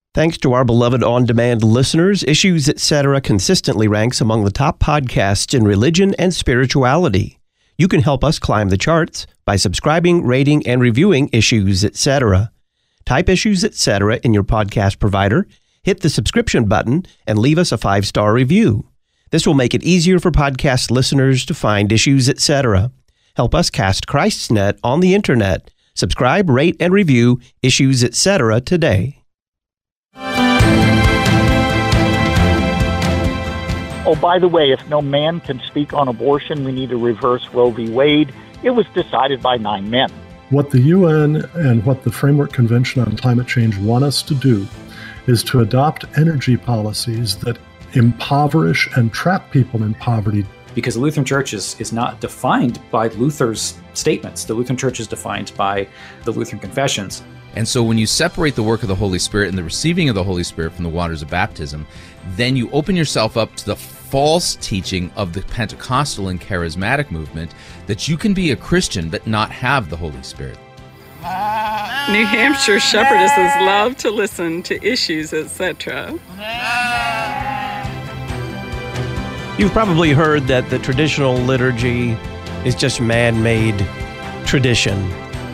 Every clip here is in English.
Thanks to our beloved on-demand listeners, Issues Etc. consistently ranks among the top podcasts in religion and spirituality. You can help us climb the charts by subscribing, rating, and reviewing Issues Etc. Type Issues Etc. in your podcast provider, hit the subscription button, and leave us a 5-star review. This will make it easier for podcast listeners to find Issues Etc. Help us cast Christ's net on the internet. Subscribe, rate, and review Issues Etc. today. Oh, by the way, if no man can speak on abortion, we need to reverse Roe v. Wade. It was decided by 9 men. What the UN and what the Framework Convention on Climate Change want us to do is to adopt energy policies that impoverish and trap people in poverty. Because the Lutheran Church is not defined by Luther's statements. The Lutheran Church is defined by the Lutheran Confessions. And so when you separate the work of the Holy Spirit and the receiving of the Holy Spirit from the waters of baptism, then you open yourself up to the false teaching of the Pentecostal and charismatic movement that you can be a Christian but not have the Holy Spirit. New Hampshire shepherdesses love to listen to Issues Etc. You've probably heard that the traditional liturgy is just man-made tradition.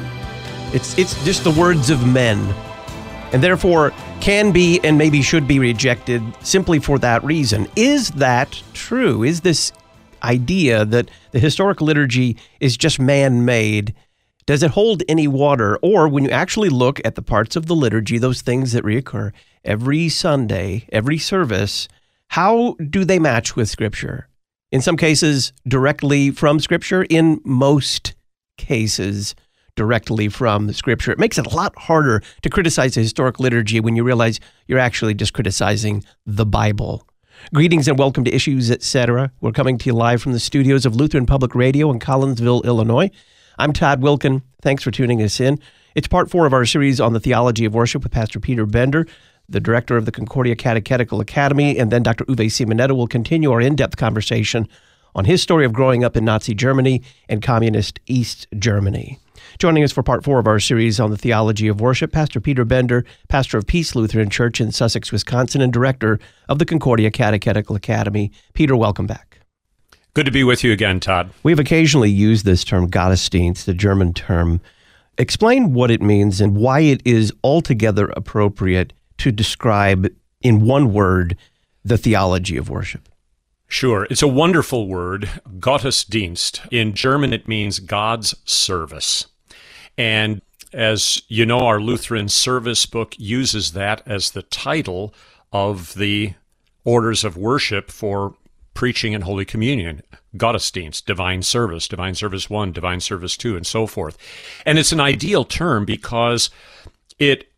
It's just the words of men, and therefore can be and maybe should be rejected simply for that reason. Is that true? Is this idea that the historical liturgy is just man-made, does it hold any water? Or when you actually look at the parts of the liturgy, those things that reoccur every Sunday, every service, how do they match with Scripture? In some cases, directly from Scripture. In most cases, directly from the Scripture. It makes it a lot harder to criticize the historic liturgy when you realize you're actually just criticizing the Bible. Greetings and welcome to Issues Etc. We're coming to you live from the studios of Lutheran Public Radio in Collinsville, Illinois. I'm Todd Wilken. Thanks for tuning us in. It's part 4 of our series on the theology of worship with Pastor Peter Bender, the director of the Concordia Catechetical Academy, and then Dr. Uwe Simonetta will continue our in-depth conversation on his story of growing up in Nazi Germany and communist East Germany. Joining us for part 4 of our series on the theology of worship, Pastor Peter Bender, pastor of Peace Lutheran Church in Sussex, Wisconsin, and director of the Concordia Catechetical Academy. Peter, welcome back. Good to be with you again, Todd. We've occasionally used this term, Gottesdienst, the German term. Explain what it means and why it is altogether appropriate to describe in one word the theology of worship. Sure. It's a wonderful word, Gottesdienst. In German, it means God's service. And as you know, our Lutheran service book uses that as the title of the orders of worship for preaching and Holy Communion. Gottesdienst, divine service 1, divine service 2, and so forth. And it's an ideal term because it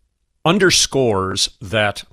underscores that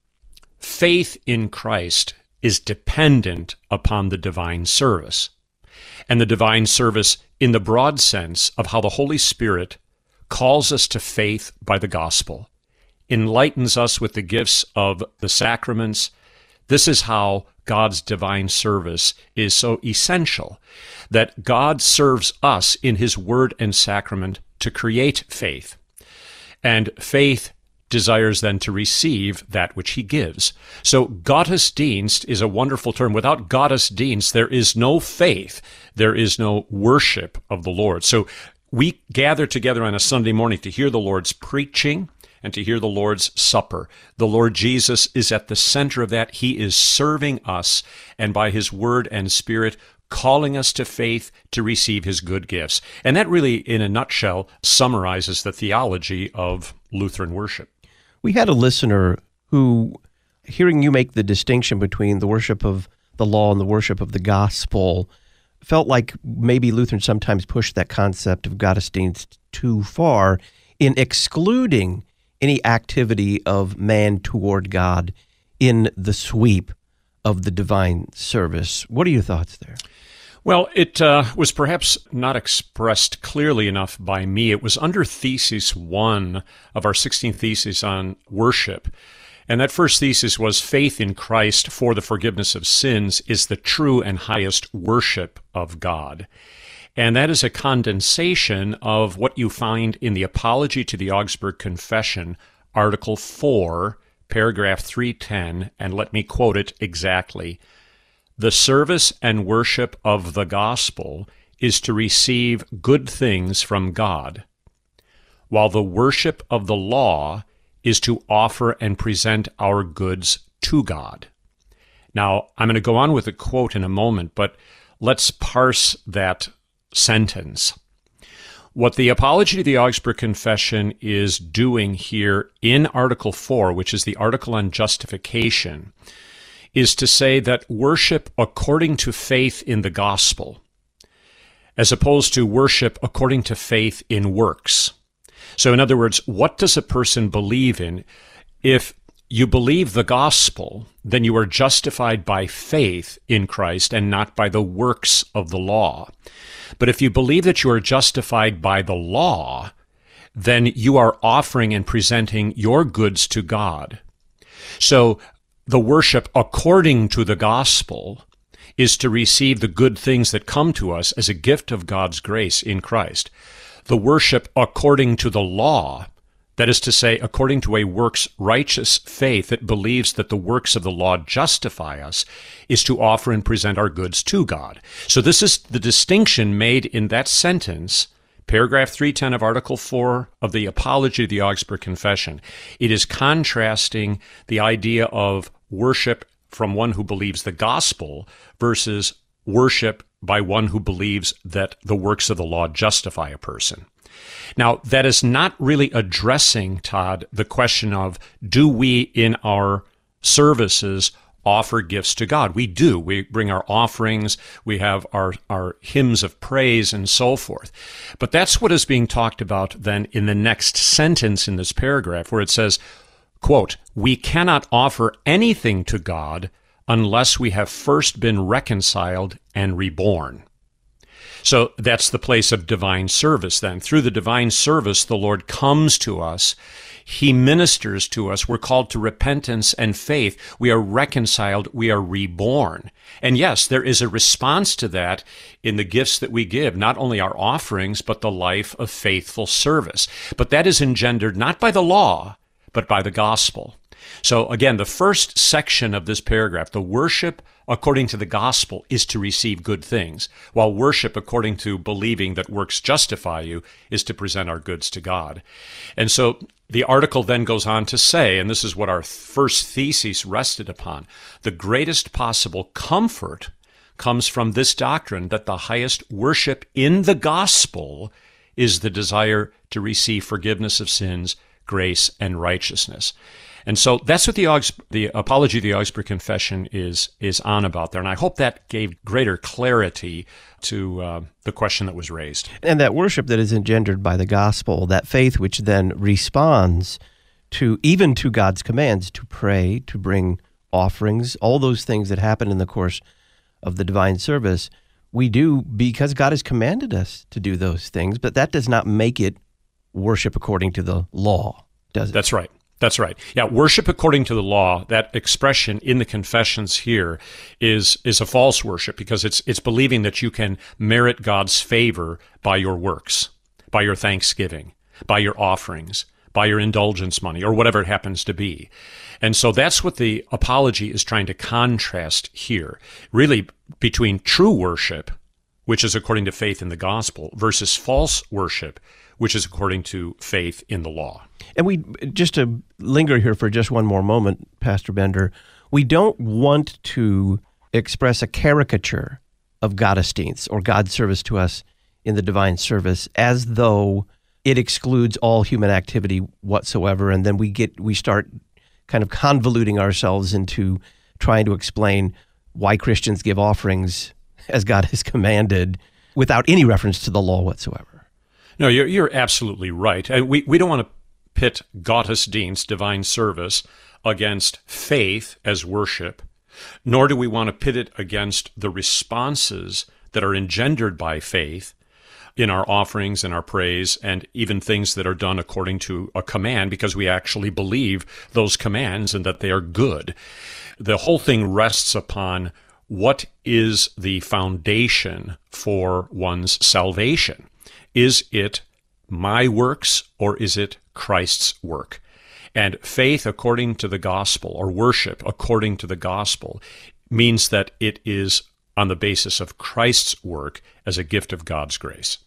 faith in Christ is dependent upon the divine service. And the divine service in the broad sense of how the Holy Spirit calls us to faith by the gospel, enlightens us with the gifts of the sacraments. This is how God's divine service is so essential, that God serves us in His word and sacrament to create faith. And faith desires then to receive that which He gives. So Gottesdienst is a wonderful term. Without Gottesdienst, there is no faith. There is no worship of the Lord. So we gather together on a Sunday morning to hear the Lord's preaching and to hear the Lord's Supper. The Lord Jesus is at the center of that. He is serving us, and by His word and Spirit, calling us to faith to receive His good gifts. And that really, in a nutshell, summarizes the theology of Lutheran worship. We had a listener who, hearing you make the distinction between the worship of the law and the worship of the gospel, felt like maybe Lutherans sometimes push that concept of Gottesdienst too far in excluding any activity of man toward God in the sweep of the divine service. What are your thoughts there? Well, it was perhaps not expressed clearly enough by me. It was under Thesis 1 of our 16th thesis on worship. And that first thesis was faith in Christ for the forgiveness of sins is the true and highest worship of God. And that is a condensation of what you find in the Apology to the Augsburg Confession, Article 4, paragraph 310, and let me quote it exactly. The service and worship of the gospel is to receive good things from God, while the worship of the law is to offer and present our goods to God. Now, I'm going to go on with the quote in a moment, but let's parse that sentence. What the Apology to the Augsburg Confession is doing here in Article 4, which is the article on justification, is to say that worship according to faith in the gospel, as opposed to worship according to faith in works. So in other words, what does a person believe in? If you believe the gospel, then you are justified by faith in Christ and not by the works of the law. But if you believe that you are justified by the law, then you are offering and presenting your goods to God. So the worship according to the gospel is to receive the good things that come to us as a gift of God's grace in Christ. The worship according to the law, that is to say, according to a works righteous faith that believes that the works of the law justify us, is to offer and present our goods to God. So this is the distinction made in that sentence, paragraph 310 of Article 4 of the Apology of the Augsburg Confession. It is contrasting the idea of worship from one who believes the gospel versus worship by one who believes that the works of the law justify a person. Now, that is not really addressing, Todd, the question of, do we in our services offer gifts to God? We do. We bring our offerings, we have our hymns of praise and so forth. But that's what is being talked about then in the next sentence in this paragraph, where it says, quote, "We cannot offer anything to God unless we have first been reconciled and reborn." So that's the place of divine service then. Through the divine service, the Lord comes to us. He ministers to us. We're called to repentance and faith. We are reconciled. We are reborn. And yes, there is a response to that in the gifts that we give, not only our offerings, but the life of faithful service. But that is engendered not by the law, but by the gospel. So again, the first section of this paragraph, the worship according to the gospel, is to receive good things, while worship according to believing that works justify you is to present our goods to God. And so the article then goes on to say, and this is what our first thesis rested upon, the greatest possible comfort comes from this doctrine that the highest worship in the gospel is the desire to receive forgiveness of sins, grace, and righteousness. And so that's what the Apology of the Augsburg Confession is on about there. And I hope that gave greater clarity to the question that was raised. And that worship that is engendered by the gospel, that faith which then responds to even to God's commands, to pray, to bring offerings, all those things that happen in the course of the divine service, we do because God has commanded us to do those things, but that does not make it worship according to the law, does it? That's right. That's right. Yeah, worship according to the law, that expression in the confessions here is a false worship, because it's believing that you can merit God's favor by your works, by your thanksgiving, by your offerings, by your indulgence money, or whatever it happens to be. And so that's what the apology is trying to contrast here, really between true worship, which is according to faith in the gospel, versus false worship, which is according to faith in the law. And we, just to linger here for just one more moment, Pastor Bender, we don't want to express a caricature of Gottesdienst or God's service to us in the divine service as though it excludes all human activity whatsoever, and then we start kind of convoluting ourselves into trying to explain why Christians give offerings as God has commanded without any reference to the law whatsoever. No, you're absolutely right. And we don't want to pit Gottesdienst, divine service, against faith as worship, nor do we want to pit it against the responses that are engendered by faith in our offerings and our praise, and even things that are done according to a command, because we actually believe those commands and that they are good. The whole thing rests upon what is the foundation for one's salvation. Is it my works or is it Christ's work? And faith according to the gospel, or worship according to the gospel, means that it is on the basis of Christ's work as a gift of God's grace.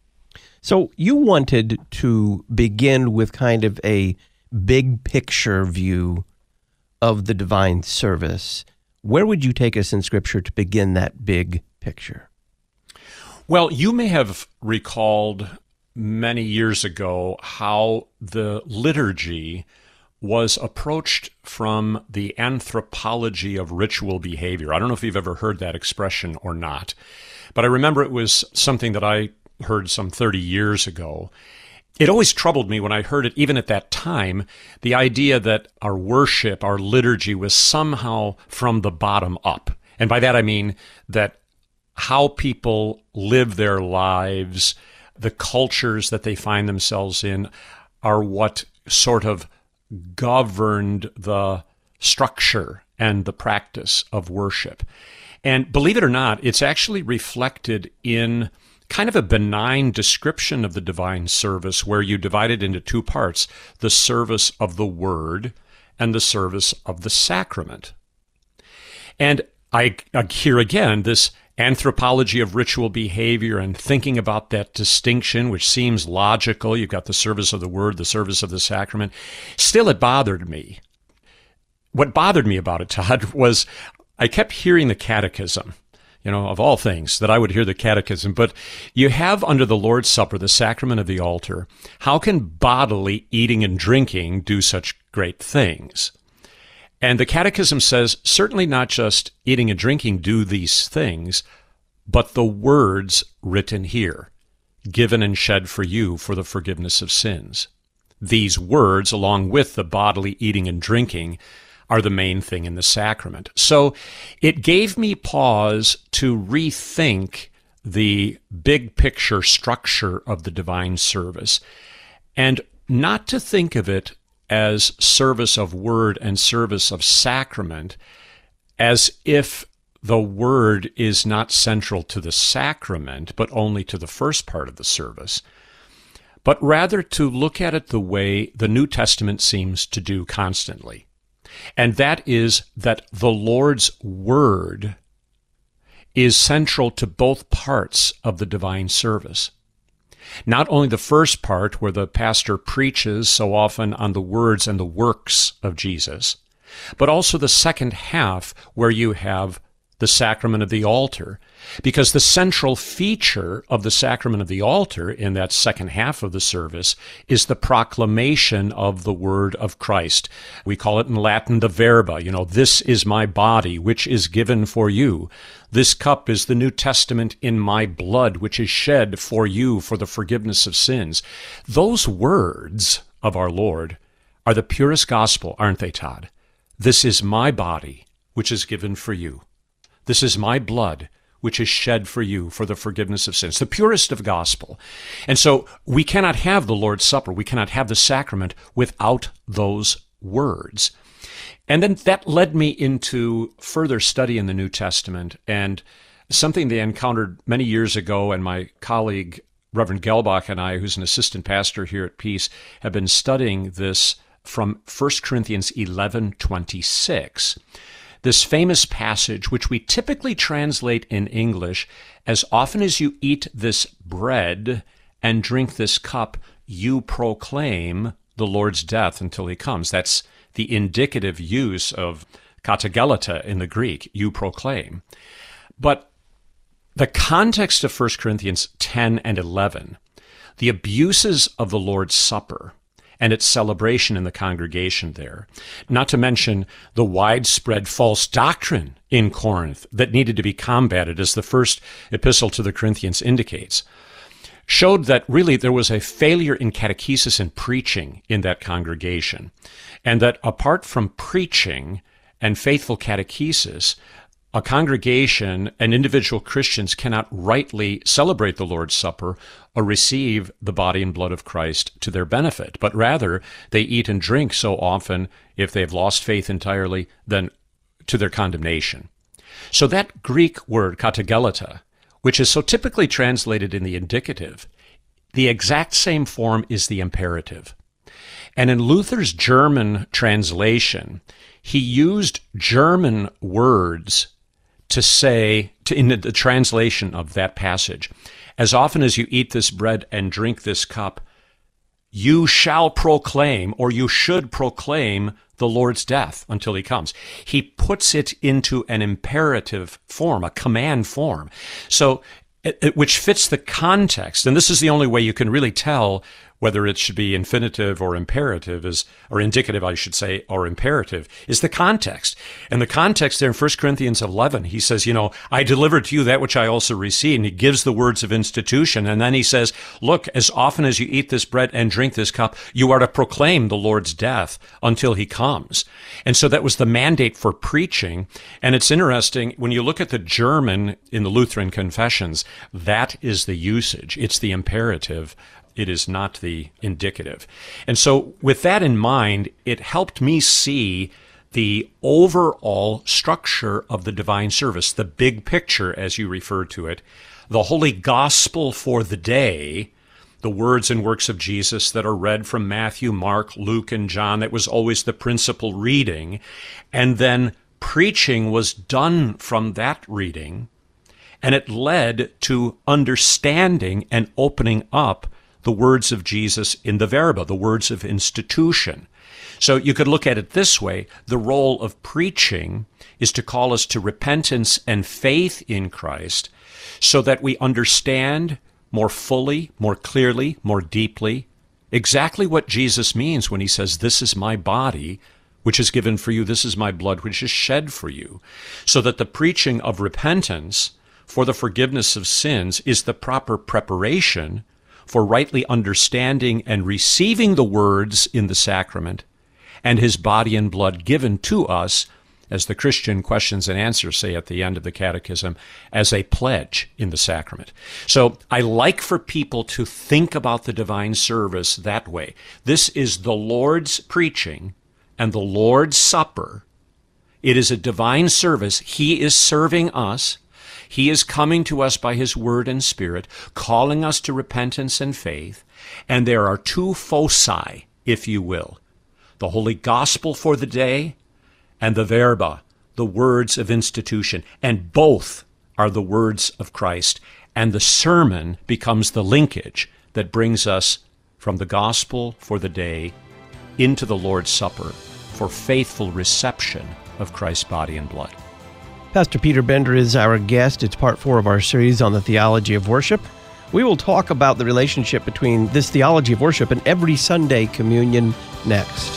So you wanted to begin with kind of a big picture view of the divine service. Where would you take us in Scripture to begin that big picture? Well, you may have recalled many years ago how the liturgy was approached from the anthropology of ritual behavior. I don't know if you've ever heard that expression or not, but I remember it was something that I heard some 30 years ago. It always troubled me when I heard it, even at that time, the idea that our worship, our liturgy was somehow from the bottom up. And by that I mean that how people live their lives, the cultures that they find themselves in, are what sort of governed the structure and the practice of worship. And believe it or not, it's actually reflected in kind of a benign description of the divine service where you divide it into two parts, the service of the word and the service of the sacrament. And I hear again this anthropology of ritual behavior and thinking about that distinction, which seems logical. You've got the service of the word, the service of the sacrament. Still, it bothered me. What bothered me about it, Todd, was I kept hearing the catechism, of all things, that I would hear the catechism. But you have under the Lord's Supper, the sacrament of the altar. How can bodily eating and drinking do such great things? And the catechism says, certainly not just eating and drinking do these things, but the words written here, given and shed for you for the forgiveness of sins. These words, along with the bodily eating and drinking, are the main thing in the sacrament. So it gave me pause to rethink the big picture structure of the divine service, and not to think of it as service of word and service of sacrament as if the word is not central to the sacrament, but only to the first part of the service, but rather to look at it the way the New Testament seems to do constantly. And that is that the Lord's word is central to both parts of the divine service. Not only the first part, where the pastor preaches so often on the words and the works of Jesus, but also the second half, where you have the sacrament of the altar, because the central feature of the sacrament of the altar in that second half of the service is the proclamation of the word of Christ. We call it in Latin the verba, this is my body, which is given for you. This cup is the New Testament in my blood, which is shed for you for the forgiveness of sins. Those words of our Lord are the purest gospel, aren't they, Todd? This is my body, which is given for you. This is my blood, which is shed for you for the forgiveness of sins. The purest of gospel. And so we cannot have the Lord's Supper, we cannot have the sacrament without those words. And then that led me into further study in the New Testament, and something they encountered many years ago, and my colleague, Reverend Gelbach, and I, who's an assistant pastor here at Peace, have been studying this from 1 Corinthians 11:26. This famous passage, which we typically translate in English, as often as you eat this bread and drink this cup, you proclaim the Lord's death until he comes. That's the indicative use of katagelata in the Greek, you proclaim. But the context of 1 Corinthians 10 and 11, the abuses of the Lord's Supper, and its celebration in the congregation there, not to mention the widespread false doctrine in Corinth that needed to be combated, as the first epistle to the Corinthians indicates, showed that really there was a failure in catechesis and preaching in that congregation, and that apart from preaching and faithful catechesis, a congregation and individual Christians cannot rightly celebrate the Lord's Supper or receive the body and blood of Christ to their benefit, but rather they eat and drink so often, if they have lost faith entirely, then to their condemnation. So that Greek word, katagelata, which is so typically translated in the indicative, the exact same form is the imperative. And in Luther's German translation, he used German words to say, in the translation of that passage, as often as you eat this bread and drink this cup, you shall proclaim, or you should proclaim, the Lord's death until he comes. He puts it into an imperative form, a command form, so which fits the context. And this is the only way you can really tell whether it should be infinitive or imperative, or indicative, I should say, or imperative, is the context. And the context there in 1 Corinthians 11, he says, I delivered to you that which I also received. And he gives the words of institution. And then he says, look, as often as you eat this bread and drink this cup, you are to proclaim the Lord's death until he comes. And so that was the mandate for preaching. And it's interesting, when you look at the German in the Lutheran confessions, that is the usage. It's the imperative. It is not the indicative. And so with that in mind, it helped me see the overall structure of the divine service, the big picture, as you referred to it, the holy gospel for the day, the words and works of Jesus that are read from Matthew, Mark, Luke, and John. That was always the principal reading. And then preaching was done from that reading, and it led to understanding and opening up the words of Jesus in the Verba, the words of institution. So you could look at it this way. The role of preaching is to call us to repentance and faith in Christ so that we understand more fully, more clearly, more deeply exactly what Jesus means when he says, this is my body, which is given for you. This is my blood, which is shed for you. So that the preaching of repentance for the forgiveness of sins is the proper preparation for rightly understanding and receiving the words in the sacrament and his body and blood given to us, as the Christian questions and answers say at the end of the catechism, as a pledge in the sacrament. So I like for people to think about the divine service that way. This is the Lord's preaching and the Lord's Supper. It is a divine service. He is serving us. He is coming to us by his word and spirit, calling us to repentance and faith. And there are two foci, if you will, the holy gospel for the day and the Verba, the words of institution. And both are the words of Christ. And the sermon becomes the linkage that brings us from the gospel for the day into the Lord's Supper for faithful reception of Christ's body and blood. Pastor Peter Bender is our guest. It's part 4 of our series on the theology of worship. We will talk about the relationship between this theology of worship and every Sunday communion next.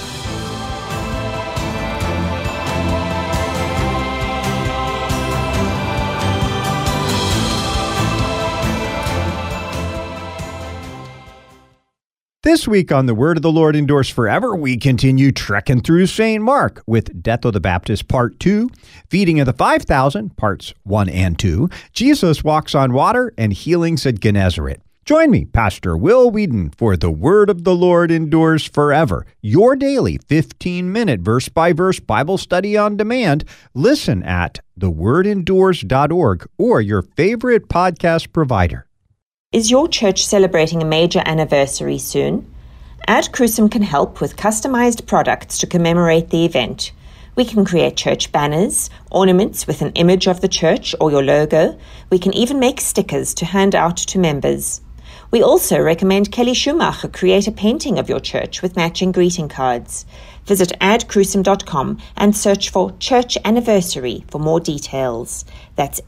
This week on The Word of the Lord Endures Forever, we continue trekking through St. Mark with Death of the Baptist Part 2, Feeding of the 5,000 Parts 1 and 2, Jesus Walks on Water, and Healings at Gennesaret. Join me, Pastor Will Whedon, for The Word of the Lord Endures Forever, your daily 15-minute verse-by-verse Bible study on demand. Listen at thewordendures.org or your favorite podcast provider. Is your church celebrating a major anniversary soon? Ad Crucem can help with customized products to commemorate the event. We can create church banners, ornaments with an image of the church or your logo. We can even make stickers to hand out to members. We also recommend Kelly Schumacher create a painting of your church with matching greeting cards. Visit adcrucem.com and search for Church Anniversary for more details. That's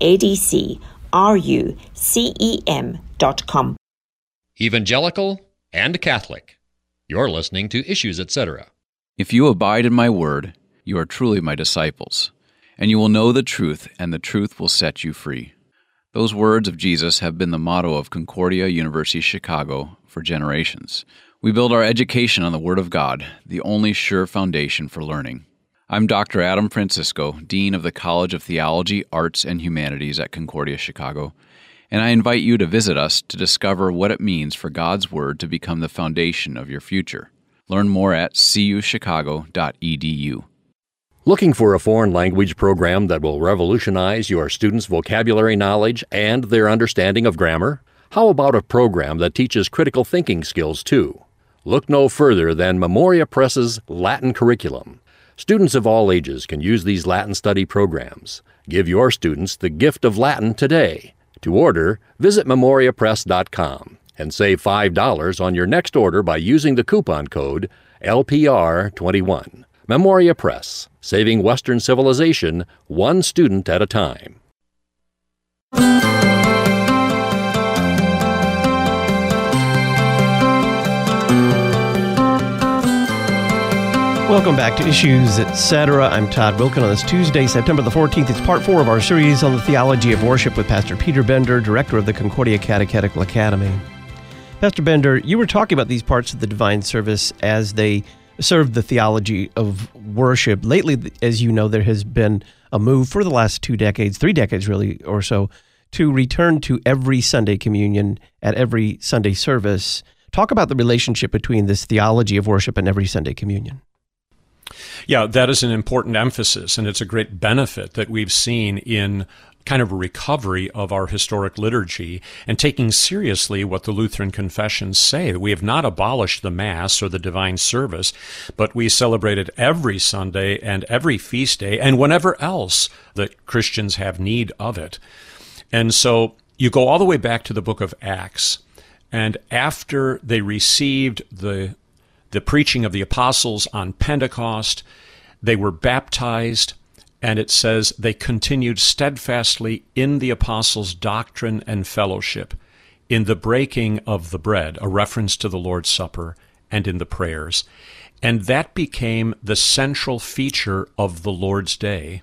ADCRUCEM.com. Evangelical and Catholic. You're listening to Issues, Etc. If you abide in my word, you are truly my disciples, and you will know the truth, and the truth will set you free. Those words of Jesus have been the motto of Concordia University Chicago for generations. We build our education on the Word of God, the only sure foundation for learning. I'm Dr. Adam Francisco, Dean of the College of Theology, Arts, and Humanities at Concordia Chicago, and I invite you to visit us to discover what it means for God's Word to become the foundation of your future. Learn more at cuchicago.edu. Looking for a foreign language program that will revolutionize your students' vocabulary knowledge and their understanding of grammar? How about a program that teaches critical thinking skills, too? Look no further than Memoria Press's Latin curriculum. Students of all ages can use these Latin study programs. Give your students the gift of Latin today. To order, visit memoriapress.com and save $5 on your next order by using the coupon code LPR21. Memoria Press, saving Western civilization one student at a time. Welcome back to Issues, Etc. I'm Todd Wilken on this Tuesday, September the 14th. It's part 4 of our series on the theology of worship with Pastor Peter Bender, director of the Concordia Catechetical Academy. Pastor Bender, you were talking about these parts of the divine service as they serve the theology of worship. Lately, as you know, there has been a move for the last 2 decades, 3 decades really or so, to return to every Sunday communion at every Sunday service. Talk about the relationship between this theology of worship and every Sunday communion. Yeah, that is an important emphasis, and it's a great benefit that we've seen in kind of a recovery of our historic liturgy and taking seriously what the Lutheran confessions say. We have not abolished the Mass or the divine service, but we celebrate it every Sunday and every feast day and whenever else that Christians have need of it. And so you go all the way back to the book of Acts, and after they received the preaching of the apostles on Pentecost, they were baptized, and it says they continued steadfastly in the apostles' doctrine and fellowship, in the breaking of the bread, a reference to the Lord's Supper, and in the prayers. And that became the central feature of the Lord's Day.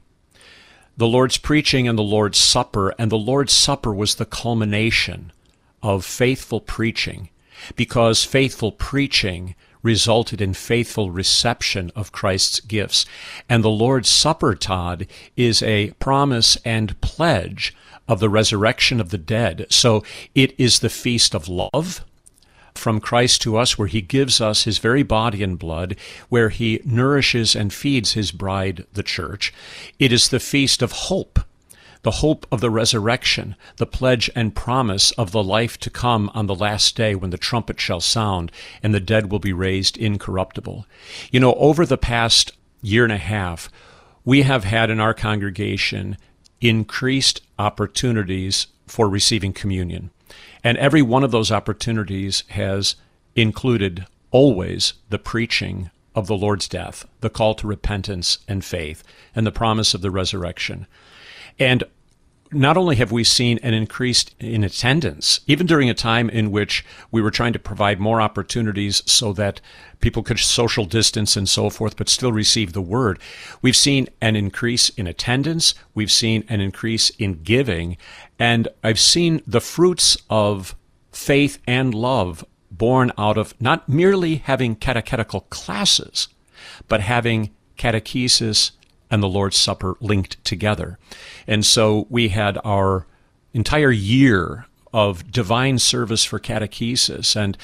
The Lord's preaching and the Lord's Supper, and the Lord's Supper was the culmination of faithful preaching, because faithful preaching resulted in faithful reception of Christ's gifts. And the Lord's Supper, Todd, is a promise and pledge of the resurrection of the dead. So it is the feast of love from Christ to us, where he gives us his very body and blood, where he nourishes and feeds his bride, the church. It is the feast of hope, the hope of the resurrection, the pledge and promise of the life to come on the last day when the trumpet shall sound and the dead will be raised incorruptible. You know, over the past year and a half, we have had in our congregation increased opportunities for receiving communion. And every one of those opportunities has included always the preaching of the Lord's death, the call to repentance and faith, and the promise of the resurrection. And not only have we seen an increase in attendance, even during a time in which we were trying to provide more opportunities so that people could social distance and so forth, but still receive the word, we've seen an increase in attendance, we've seen an increase in giving, and I've seen the fruits of faith and love born out of not merely having catechetical classes, but having catechesis and the Lord's Supper linked together. And so we had our entire year of divine service for catechesis, and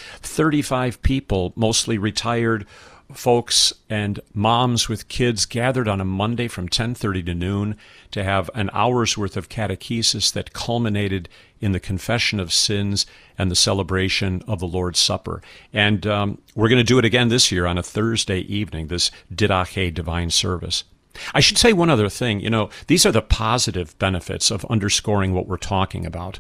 35 people, mostly retired folks and moms with kids, gathered on a Monday from 10:30 to noon to have an hour's worth of catechesis that culminated in the confession of sins and the celebration of the Lord's Supper. And we're going to do it again this year on a Thursday evening, this Didache divine service. I should say one other thing. You know, these are the positive benefits of underscoring what we're talking about.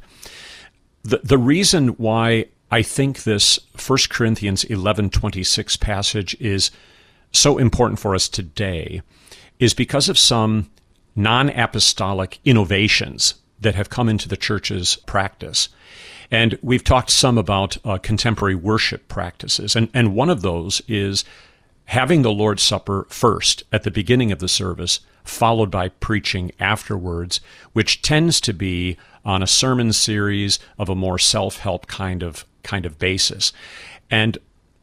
The reason why I think this 1 Corinthians 11:26 passage is so important for us today is because of some non-apostolic innovations that have come into the church's practice. And we've talked some about contemporary worship practices. And one of those is having the Lord's Supper first at the beginning of the service, followed by preaching afterwards, which tends to be on a sermon series of a more self-help kind of basis. And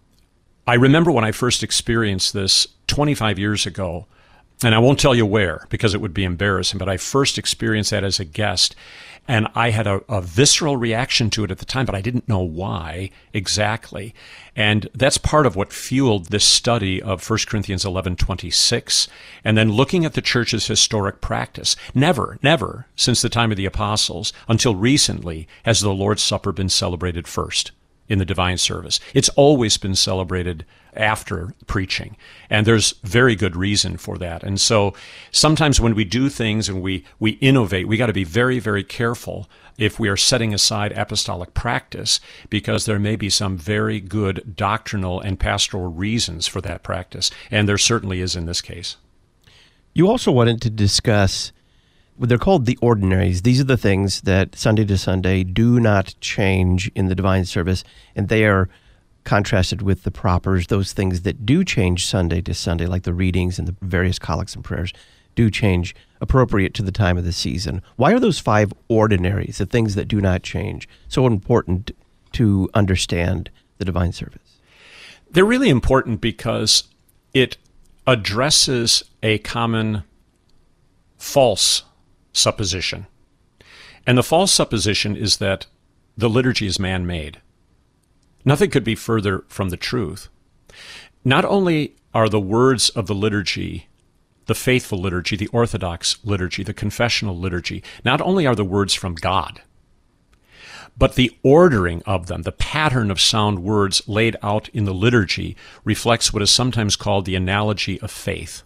I remember when I first experienced this 25 years ago, and I won't tell you where because it would be embarrassing, but I first experienced that as a guest. And I had a visceral reaction to it at the time, but I didn't know why exactly. And that's part of what fueled this study of 1 Corinthians 11:26, and then looking at the church's historic practice. Never, since the time of the apostles, until recently, has the Lord's Supper been celebrated first. in the divine service. It's always been celebrated after preaching, and there's very good reason for that. And so sometimes when we do things and we innovate, we got to be very, very careful if we are setting aside apostolic practice, because there may be some very good doctrinal and pastoral reasons for that practice, and there certainly is in this case. You also wanted to discuss, they're called the ordinaries. These are the things that Sunday to Sunday do not change in the divine service, and they are contrasted with the propers, those things that do change Sunday to Sunday, like the readings and the various collects and prayers, do change appropriate to the time of the season. Why are those 5 ordinaries, the things that do not change, so important to understand the divine service? They're really important because it addresses a common false supposition. And the false supposition is that the liturgy is man-made. Nothing could be further from the truth. Not only are the words of the liturgy, the faithful liturgy, the Orthodox liturgy, the confessional liturgy, not only are the words from God, but the ordering of them, the pattern of sound words laid out in the liturgy, reflects what is sometimes called the analogy of faith.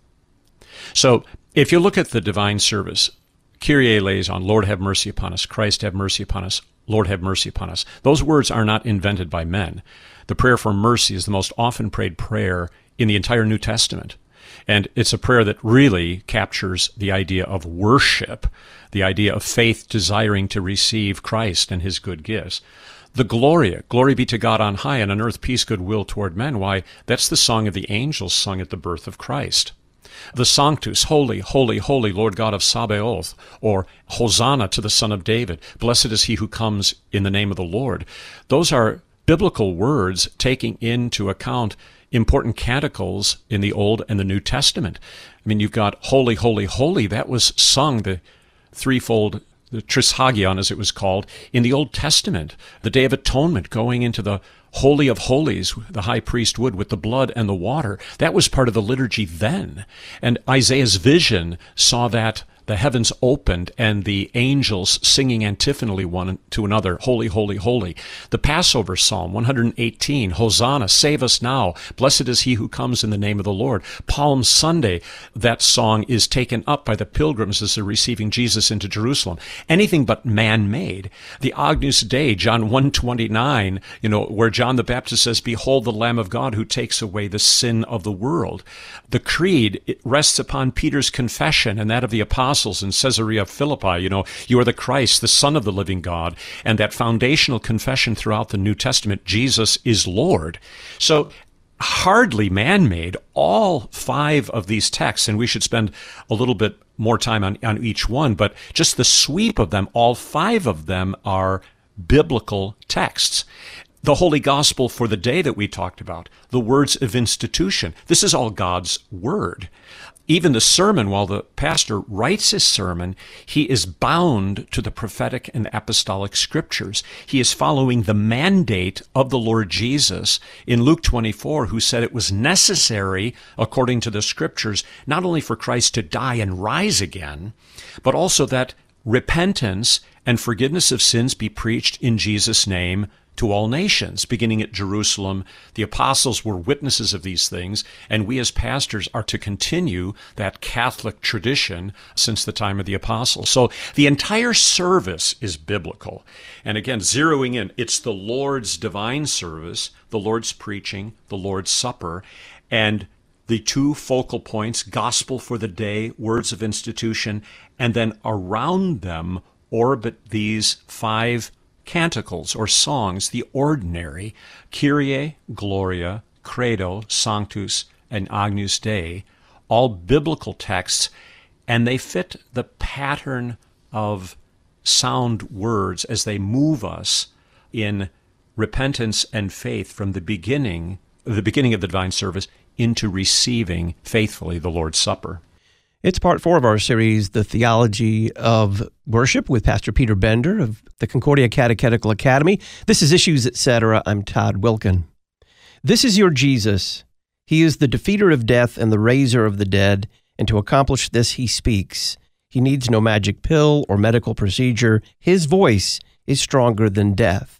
So if you look at the divine service, Kyrie eleison, Lord have mercy upon us, Christ have mercy upon us, Lord have mercy upon us. Those words are not invented by men. The prayer for mercy is the most often prayed prayer in the entire New Testament. And it's a prayer that really captures the idea of worship, the idea of faith desiring to receive Christ and his good gifts. The Gloria, glory be to God on high, and on earth peace, goodwill toward men. Why, that's the song of the angels sung at the birth of Christ. The Sanctus, holy, holy, holy, Lord God of Sabaoth, or Hosanna to the Son of David, blessed is he who comes in the name of the Lord. Those are biblical words taking into account important canticles in the Old and the New Testament. I mean, you've got holy, holy, holy. That was sung, the threefold, the Trishagion as it was called, in the Old Testament. The Day of Atonement, going into the Holy of Holies, the high priest would, with the blood and the water. That was part of the liturgy then. And Isaiah's vision saw that the heavens opened and the angels singing antiphonally one to another, holy, holy, holy. The Passover Psalm, 118, Hosanna, save us now. Blessed is he who comes in the name of the Lord. Palm Sunday, that song is taken up by the pilgrims as they're receiving Jesus into Jerusalem. Anything but man-made. The Agnus Dei, John 1:29, where John the Baptist says, behold the Lamb of God who takes away the sin of the world. The Creed, it rests upon Peter's confession and that of the apostles in Caesarea Philippi, you are the Christ, the Son of the living God, and that foundational confession throughout the New Testament, Jesus is Lord. So hardly man-made, all 5 of these texts, and we should spend a little bit more time on each one, but just the sweep of them, all 5 of them are biblical texts. The Holy Gospel for the day that we talked about, the words of institution, this is all God's Word. Even the sermon, while the pastor writes his sermon, he is bound to the prophetic and apostolic scriptures. He is following the mandate of the Lord Jesus in Luke 24, who said it was necessary, according to the scriptures, not only for Christ to die and rise again, but also that repentance and forgiveness of sins be preached in Jesus' name to all nations, beginning at Jerusalem. The apostles were witnesses of these things, and we as pastors are to continue that Catholic tradition since the time of the apostles. So the entire service is biblical. And again, zeroing in, it's the Lord's divine service, the Lord's preaching, the Lord's Supper, and the 2 focal points, gospel for the day, words of institution, and then around them orbit these 5 canticles or songs, the ordinary, Kyrie, Gloria, Credo, Sanctus, and Agnus Dei, all biblical texts, and they fit the pattern of sound words as they move us in repentance and faith from the beginning of the divine service into receiving faithfully the Lord's Supper. It's part 4 of our series, The Theology of Worship, with Pastor Peter Bender of the Concordia Catechetical Academy. This is Issues, Etc. I'm Todd Wilkin. This is your Jesus. He is the defeater of death and the raiser of the dead, and to accomplish this he speaks. He needs no magic pill or medical procedure. His voice is stronger than death.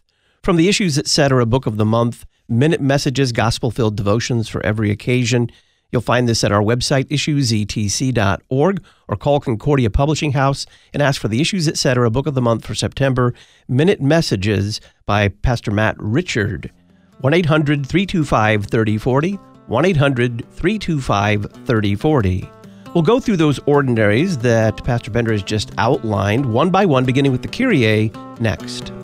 From the Issues Etc. Book of the Month, Minute Messages, Gospel-Filled Devotions for Every Occasion. You'll find this at our website, issuesetc.org, or call Concordia Publishing House and ask for the Issues Etc. Book of the Month for September, Minute Messages by Pastor Matt Richard. 1-800-325-3040, 1-800-325-3040. We'll go through those ordinaries that Pastor Bender has just outlined, one by one, beginning with the Kyrie next.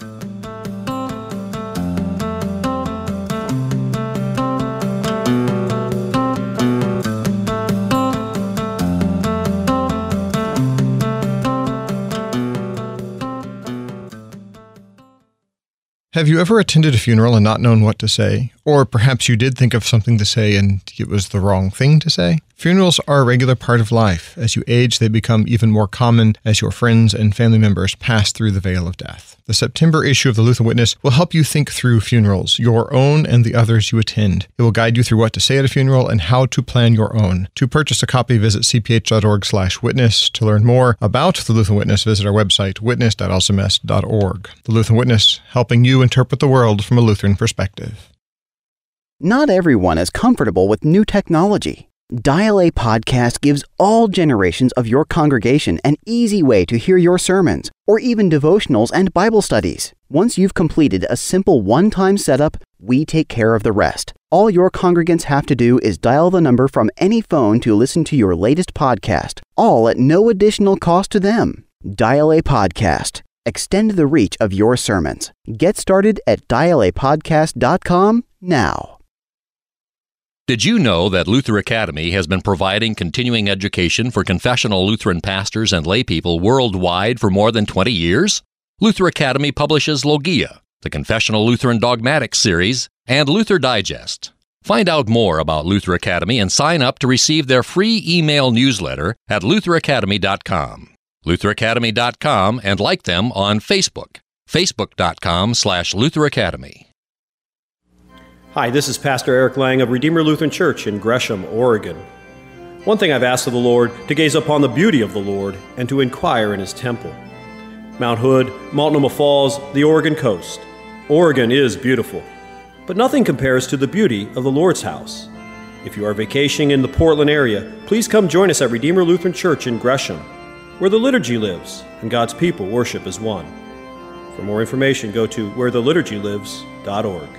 Have you ever attended a funeral and not known what to say? Or perhaps you did think of something to say and it was the wrong thing to say? Funerals are a regular part of life. As you age, they become even more common as your friends and family members pass through the veil of death. The September issue of the Lutheran Witness will help you think through funerals, your own and the others you attend. It will guide you through what to say at a funeral and how to plan your own. To purchase a copy, visit cph.org/witness. To learn more about the Lutheran Witness, visit our website, witness.lcms.org. The Lutheran Witness, helping you interpret the world from a Lutheran perspective. Not everyone is comfortable with new technology. Dial A Podcast gives all generations of your congregation an easy way to hear your sermons, or even devotionals and Bible studies. Once you've completed a simple one-time setup, we take care of the rest. All your congregants have to do is dial the number from any phone to listen to your latest podcast, all at no additional cost to them. Dial A Podcast. Extend the reach of your sermons. Get started at dialapodcast.com now. Did you know that Luther Academy has been providing continuing education for confessional Lutheran pastors and laypeople worldwide for more than 20 years? Luther Academy publishes Logia, the Confessional Lutheran Dogmatics series, and Luther Digest. Find out more about Luther Academy and sign up to receive their free email newsletter at lutheracademy.com. lutheracademy.com, and like them on Facebook, facebook.com/Luther Academy. Hi, this is Pastor Eric Lang of Redeemer Lutheran Church in Gresham, Oregon. One thing I've asked of the Lord, to gaze upon the beauty of the Lord and to inquire in His temple. Mount Hood, Multnomah Falls, the Oregon coast. Oregon is beautiful, but nothing compares to the beauty of the Lord's house. If you are vacationing in the Portland area, please come join us at Redeemer Lutheran Church in Gresham, where the liturgy lives and God's people worship as one. For more information, go to wheretheliturgylives.org.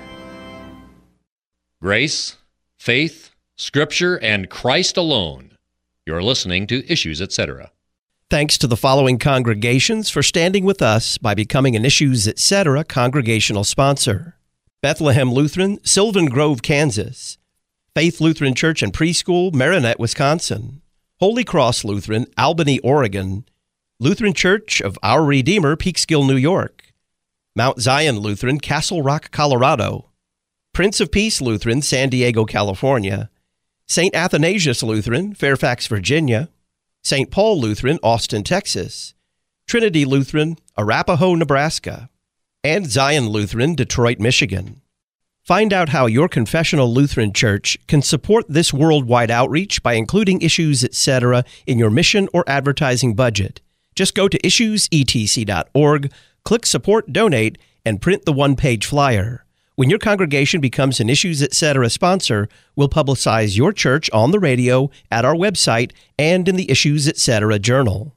Grace, faith, Scripture, and Christ alone. You're listening to Issues Etc. Thanks to the following congregations for standing with us by becoming an Issues Etc. congregational sponsor: Bethlehem Lutheran, Sylvan Grove, Kansas; Faith Lutheran Church and Preschool, Marinette, Wisconsin; Holy Cross Lutheran, Albany, Oregon; Lutheran Church of Our Redeemer, Peekskill, New York; Mount Zion Lutheran, Castle Rock, Colorado; Prince of Peace Lutheran, San Diego, California; St. Athanasius Lutheran, Fairfax, Virginia; St. Paul Lutheran, Austin, Texas; Trinity Lutheran, Arapahoe, Nebraska; and Zion Lutheran, Detroit, Michigan. Find out how your confessional Lutheran church can support this worldwide outreach by including Issues Etc. in your mission or advertising budget. Just go to issuesetc.org, click Support Donate, and print the one-page flyer. When your congregation becomes an Issues Etc. sponsor, we'll publicize your church on the radio, at our website, and in the Issues Etc. journal.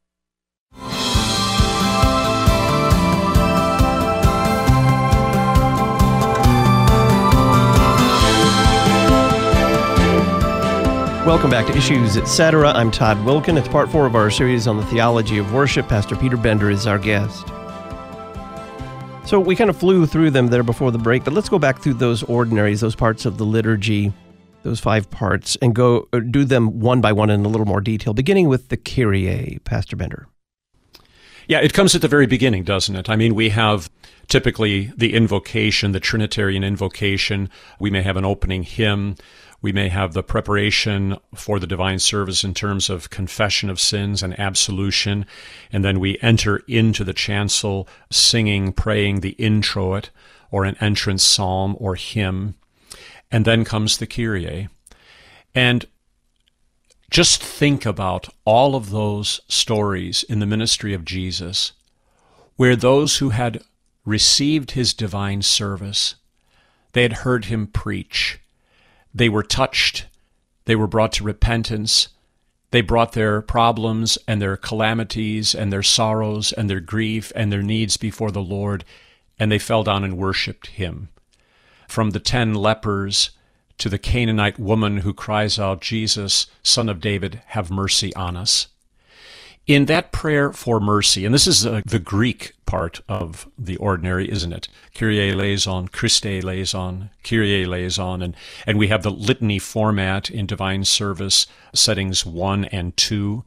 Welcome back to Issues Etc. I'm Todd Wilkin. It's part 4 of our series on the theology of worship. Pastor Peter Bender is our guest. So we kind of flew through them there before the break, but let's go back through those ordinaries, those parts of the liturgy, those 5 parts, and go do them one by one in a little more detail, beginning with the Kyrie, Pastor Bender. Yeah, it comes at the very beginning, doesn't it? I mean, we have typically the invocation, the Trinitarian invocation. We may have an opening hymn. We may have the preparation for the divine service in terms of confession of sins and absolution. And then we enter into the chancel singing, praying the introit or an entrance psalm or hymn. And then comes the Kyrie. And just think about all of those stories in the ministry of Jesus where those who had received his divine service. They had heard him preach. They were touched. They were brought to repentance. They brought their problems and their calamities and their sorrows and their grief and their needs before the Lord, and they fell down and worshiped him. From the 10 lepers to the Canaanite woman who cries out, Jesus, Son of David, have mercy on us. In that prayer for mercy, and this is the Greek part of the ordinary, isn't it? Kyrie eleison, Christe eleison, Kyrie eleison, and we have the litany format in divine service, settings 1 and 2.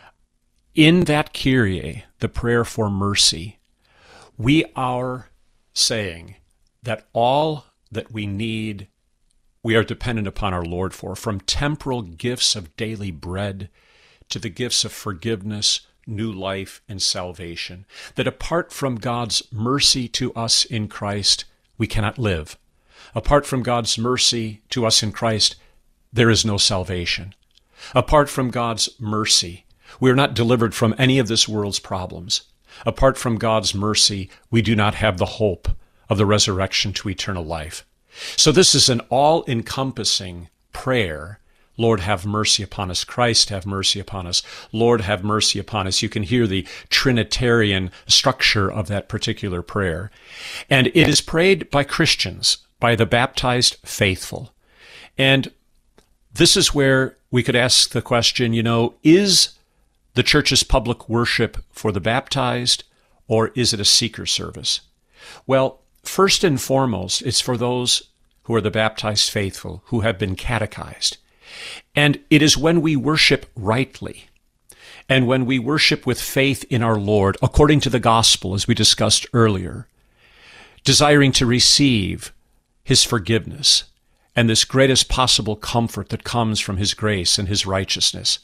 In that Kyrie, the prayer for mercy, we are saying that all that we need, we are dependent upon our Lord for, from temporal gifts of daily bread to the gifts of forgiveness, new life, and salvation, that apart from God's mercy to us in Christ, we cannot live. Apart from God's mercy to us in Christ, there is no salvation. Apart from God's mercy, we are not delivered from any of this world's problems. Apart from God's mercy, we do not have the hope of the resurrection to eternal life. So this is an all-encompassing prayer. Lord, have mercy upon us. Christ, have mercy upon us. Lord, have mercy upon us. You can hear the Trinitarian structure of that particular prayer. And it is prayed by Christians, by the baptized faithful. And this is where we could ask the question, is the church's public worship for the baptized, or is it a seeker service? Well, first and foremost, it's for those who are the baptized faithful, who have been catechized. And it is when we worship rightly, and when we worship with faith in our Lord, according to the gospel, as we discussed earlier, desiring to receive his forgiveness and this greatest possible comfort that comes from his grace and his righteousness.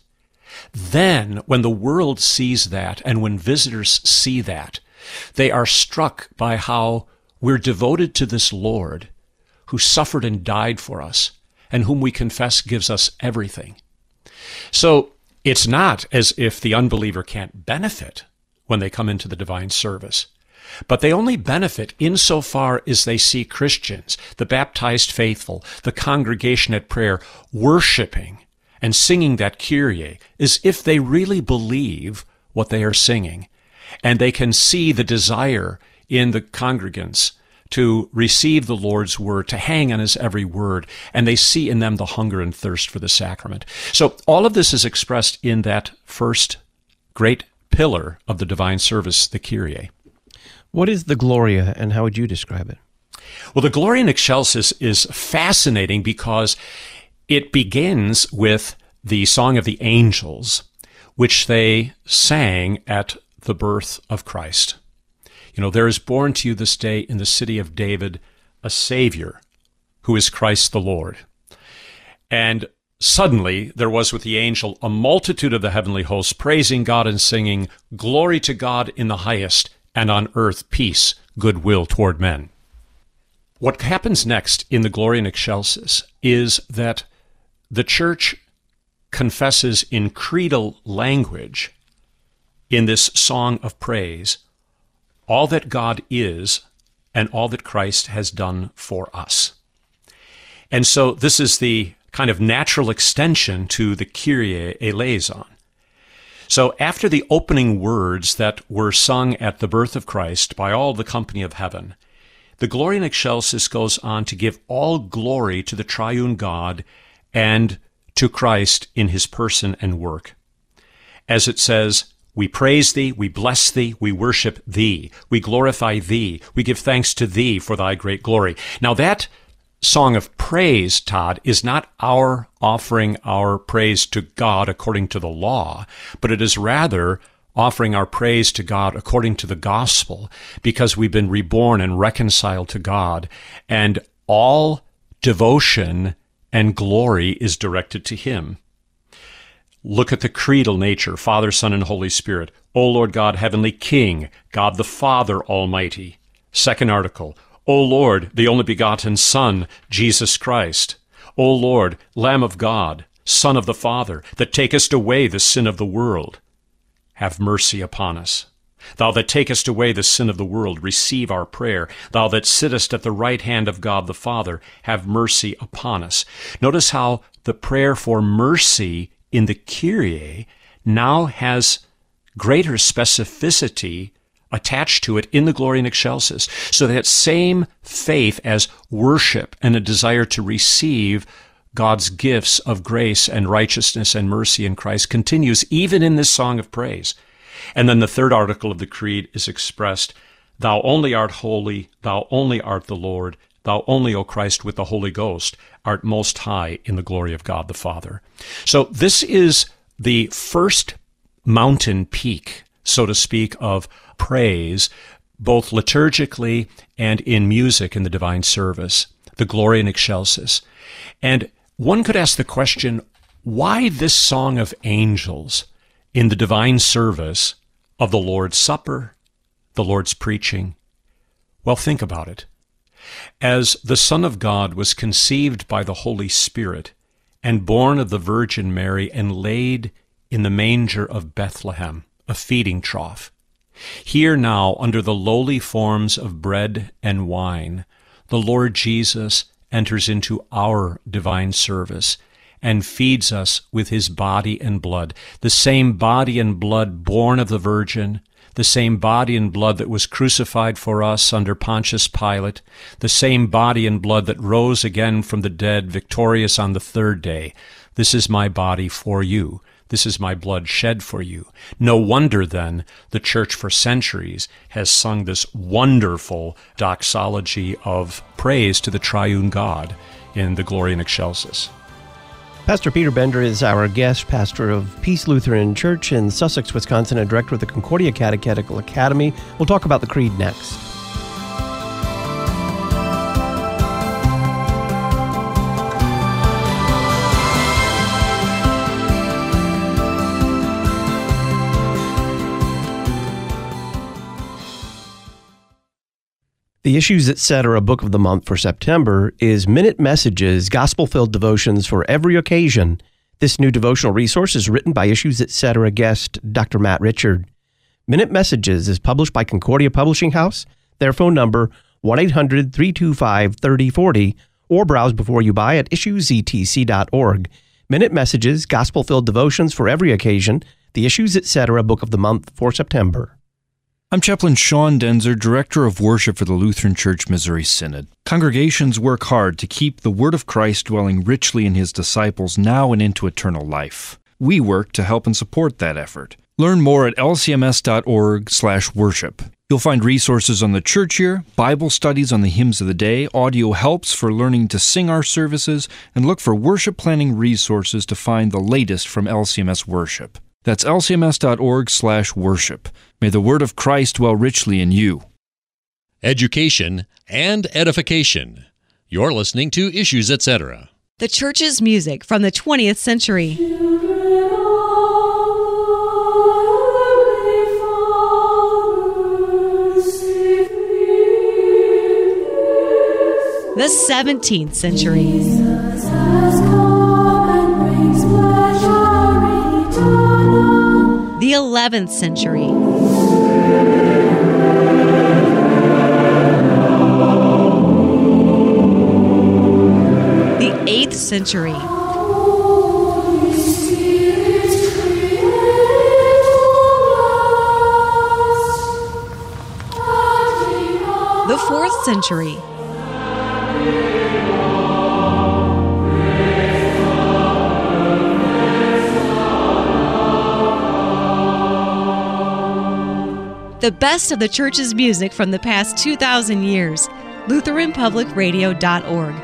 Then, when the world sees that, and when visitors see that, they are struck by how we're devoted to this Lord who suffered and died for us, and whom we confess gives us everything. So it's not as if the unbeliever can't benefit when they come into the divine service, but they only benefit insofar as they see Christians, the baptized faithful, the congregation at prayer, worshiping and singing that Kyrie as if they really believe what they are singing, and they can see the desire in the congregants to receive the Lord's word, to hang on his every word, and they see in them the hunger and thirst for the sacrament. So all of this is expressed in that first great pillar of the divine service, the Kyrie. What is the Gloria, and how would you describe it? Well, the Gloria in Excelsis is fascinating because it begins with the Song of the Angels, which they sang at the birth of Christ. There is born to you this day in the city of David a Savior, who is Christ the Lord. And suddenly there was with the angel a multitude of the heavenly hosts praising God and singing, Glory to God in the highest, and on earth peace, goodwill toward men. What happens next in the Gloria in Excelsis is that the church confesses in creedal language in this song of praise all that God is and all that Christ has done for us. And so this is the kind of natural extension to the Kyrie eleison. So after the opening words that were sung at the birth of Christ by all the company of heaven, the Gloria in Excelsis goes on to give all glory to the triune God and to Christ in his person and work. As it says, we praise thee, we bless thee, we worship thee, we glorify thee, we give thanks to thee for thy great glory. Now that song of praise, Todd, is not our offering our praise to God according to the law, but it is rather offering our praise to God according to the gospel, because we've been reborn and reconciled to God, and all devotion and glory is directed to him. Look at the creedal nature, Father, Son, and Holy Spirit. O Lord God, Heavenly King, God the Father Almighty. Second article, O Lord, the only begotten Son, Jesus Christ. O Lord, Lamb of God, Son of the Father, that takest away the sin of the world. Have mercy upon us. Thou that takest away the sin of the world, receive our prayer. Thou that sittest at the right hand of God the Father, have mercy upon us. Notice how the prayer for mercy in the Kyrie now has greater specificity attached to it in the Gloria in Excelsis. So that same faith as worship and a desire to receive God's gifts of grace and righteousness and mercy in Christ continues even in this song of praise. And then the third article of the Creed is expressed, Thou only art holy, Thou only art the Lord, Thou only, O Christ, with the Holy Ghost, art most high in the glory of God the Father. So this is the first mountain peak, so to speak, of praise, both liturgically and in music in the divine service, the Gloria in Excelsis. And one could ask the question, why this song of angels in the divine service of the Lord's Supper, the Lord's preaching? Well, think about it. As the Son of God was conceived by the Holy Spirit and born of the Virgin Mary and laid in the manger of Bethlehem, a feeding trough, here now, under the lowly forms of bread and wine, the Lord Jesus enters into our divine service and feeds us with his body and blood, the same body and blood born of the Virgin, the same body and blood that was crucified for us under Pontius Pilate, the same body and blood that rose again from the dead, victorious on the third day. This is my body for you. This is my blood shed for you. No wonder, then, the Church for centuries has sung this wonderful doxology of praise to the triune God in the Gloria in Excelsis. Pastor Peter Bender is our guest, pastor of Peace Lutheran Church in Sussex, Wisconsin, and director of the Concordia Catechetical Academy. We'll talk about the Creed next. The Issues Etc. Book of the Month for September is Minute Messages, Gospel-Filled Devotions for Every Occasion. This new devotional resource is written by Issues Etc. guest Dr. Matt Richard. Minute Messages is published by Concordia Publishing House. Their phone number, 1-800-325-3040, or browse before you buy at issuesetc.org. Minute Messages, Gospel-Filled Devotions for Every Occasion, the Issues Etc. Book of the Month for September. I'm Chaplain Sean Denzer, Director of Worship for the Lutheran Church Missouri Synod. Congregations work hard to keep the Word of Christ dwelling richly in His disciples now and into eternal life. We work to help and support that effort. Learn more at lcms.org/worship. You'll find resources on the church year, Bible studies on the hymns of the day, audio helps for learning to sing our services, and look for worship planning resources to find the latest from LCMS worship. That's lcms.org/worship. May the word of Christ dwell richly in you. Education and edification. You're listening to Issues Etc. The church's music from the 20th century. The 17th century. The 11th century. The 8th century. The 4th century. The best of the church's music from the past 2,000 years. LutheranPublicRadio.org.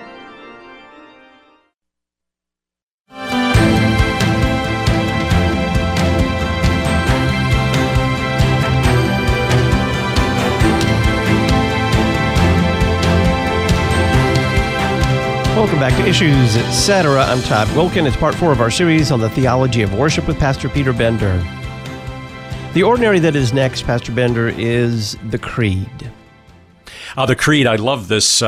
Welcome back to Issues Etc. I'm Todd Wilkin. It's part 4 of our series on the theology of worship with Pastor Peter Bender. The ordinary that is next, Pastor Bender, is the Creed. The Creed, I love this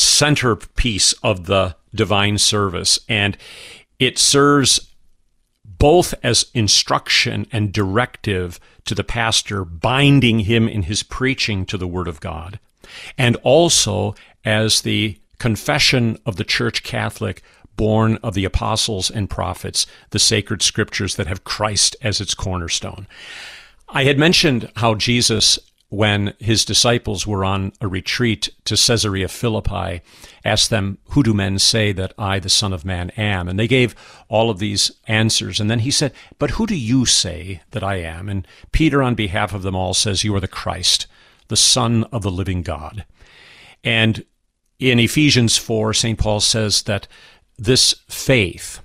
centerpiece of the divine service, and it serves both as instruction and directive to the pastor, binding him in his preaching to the Word of God, and also as the confession of the Church Catholic, born of the apostles and prophets, the sacred scriptures that have Christ as its cornerstone. I had mentioned how Jesus, when his disciples were on a retreat to Caesarea Philippi, asked them, "Who do men say that I, the Son of Man, am?" And they gave all of these answers. And then he said, "But who do you say that I am?" And Peter, on behalf of them all, says, "You are the Christ, the Son of the living God." And in Ephesians 4, St. Paul says that this faith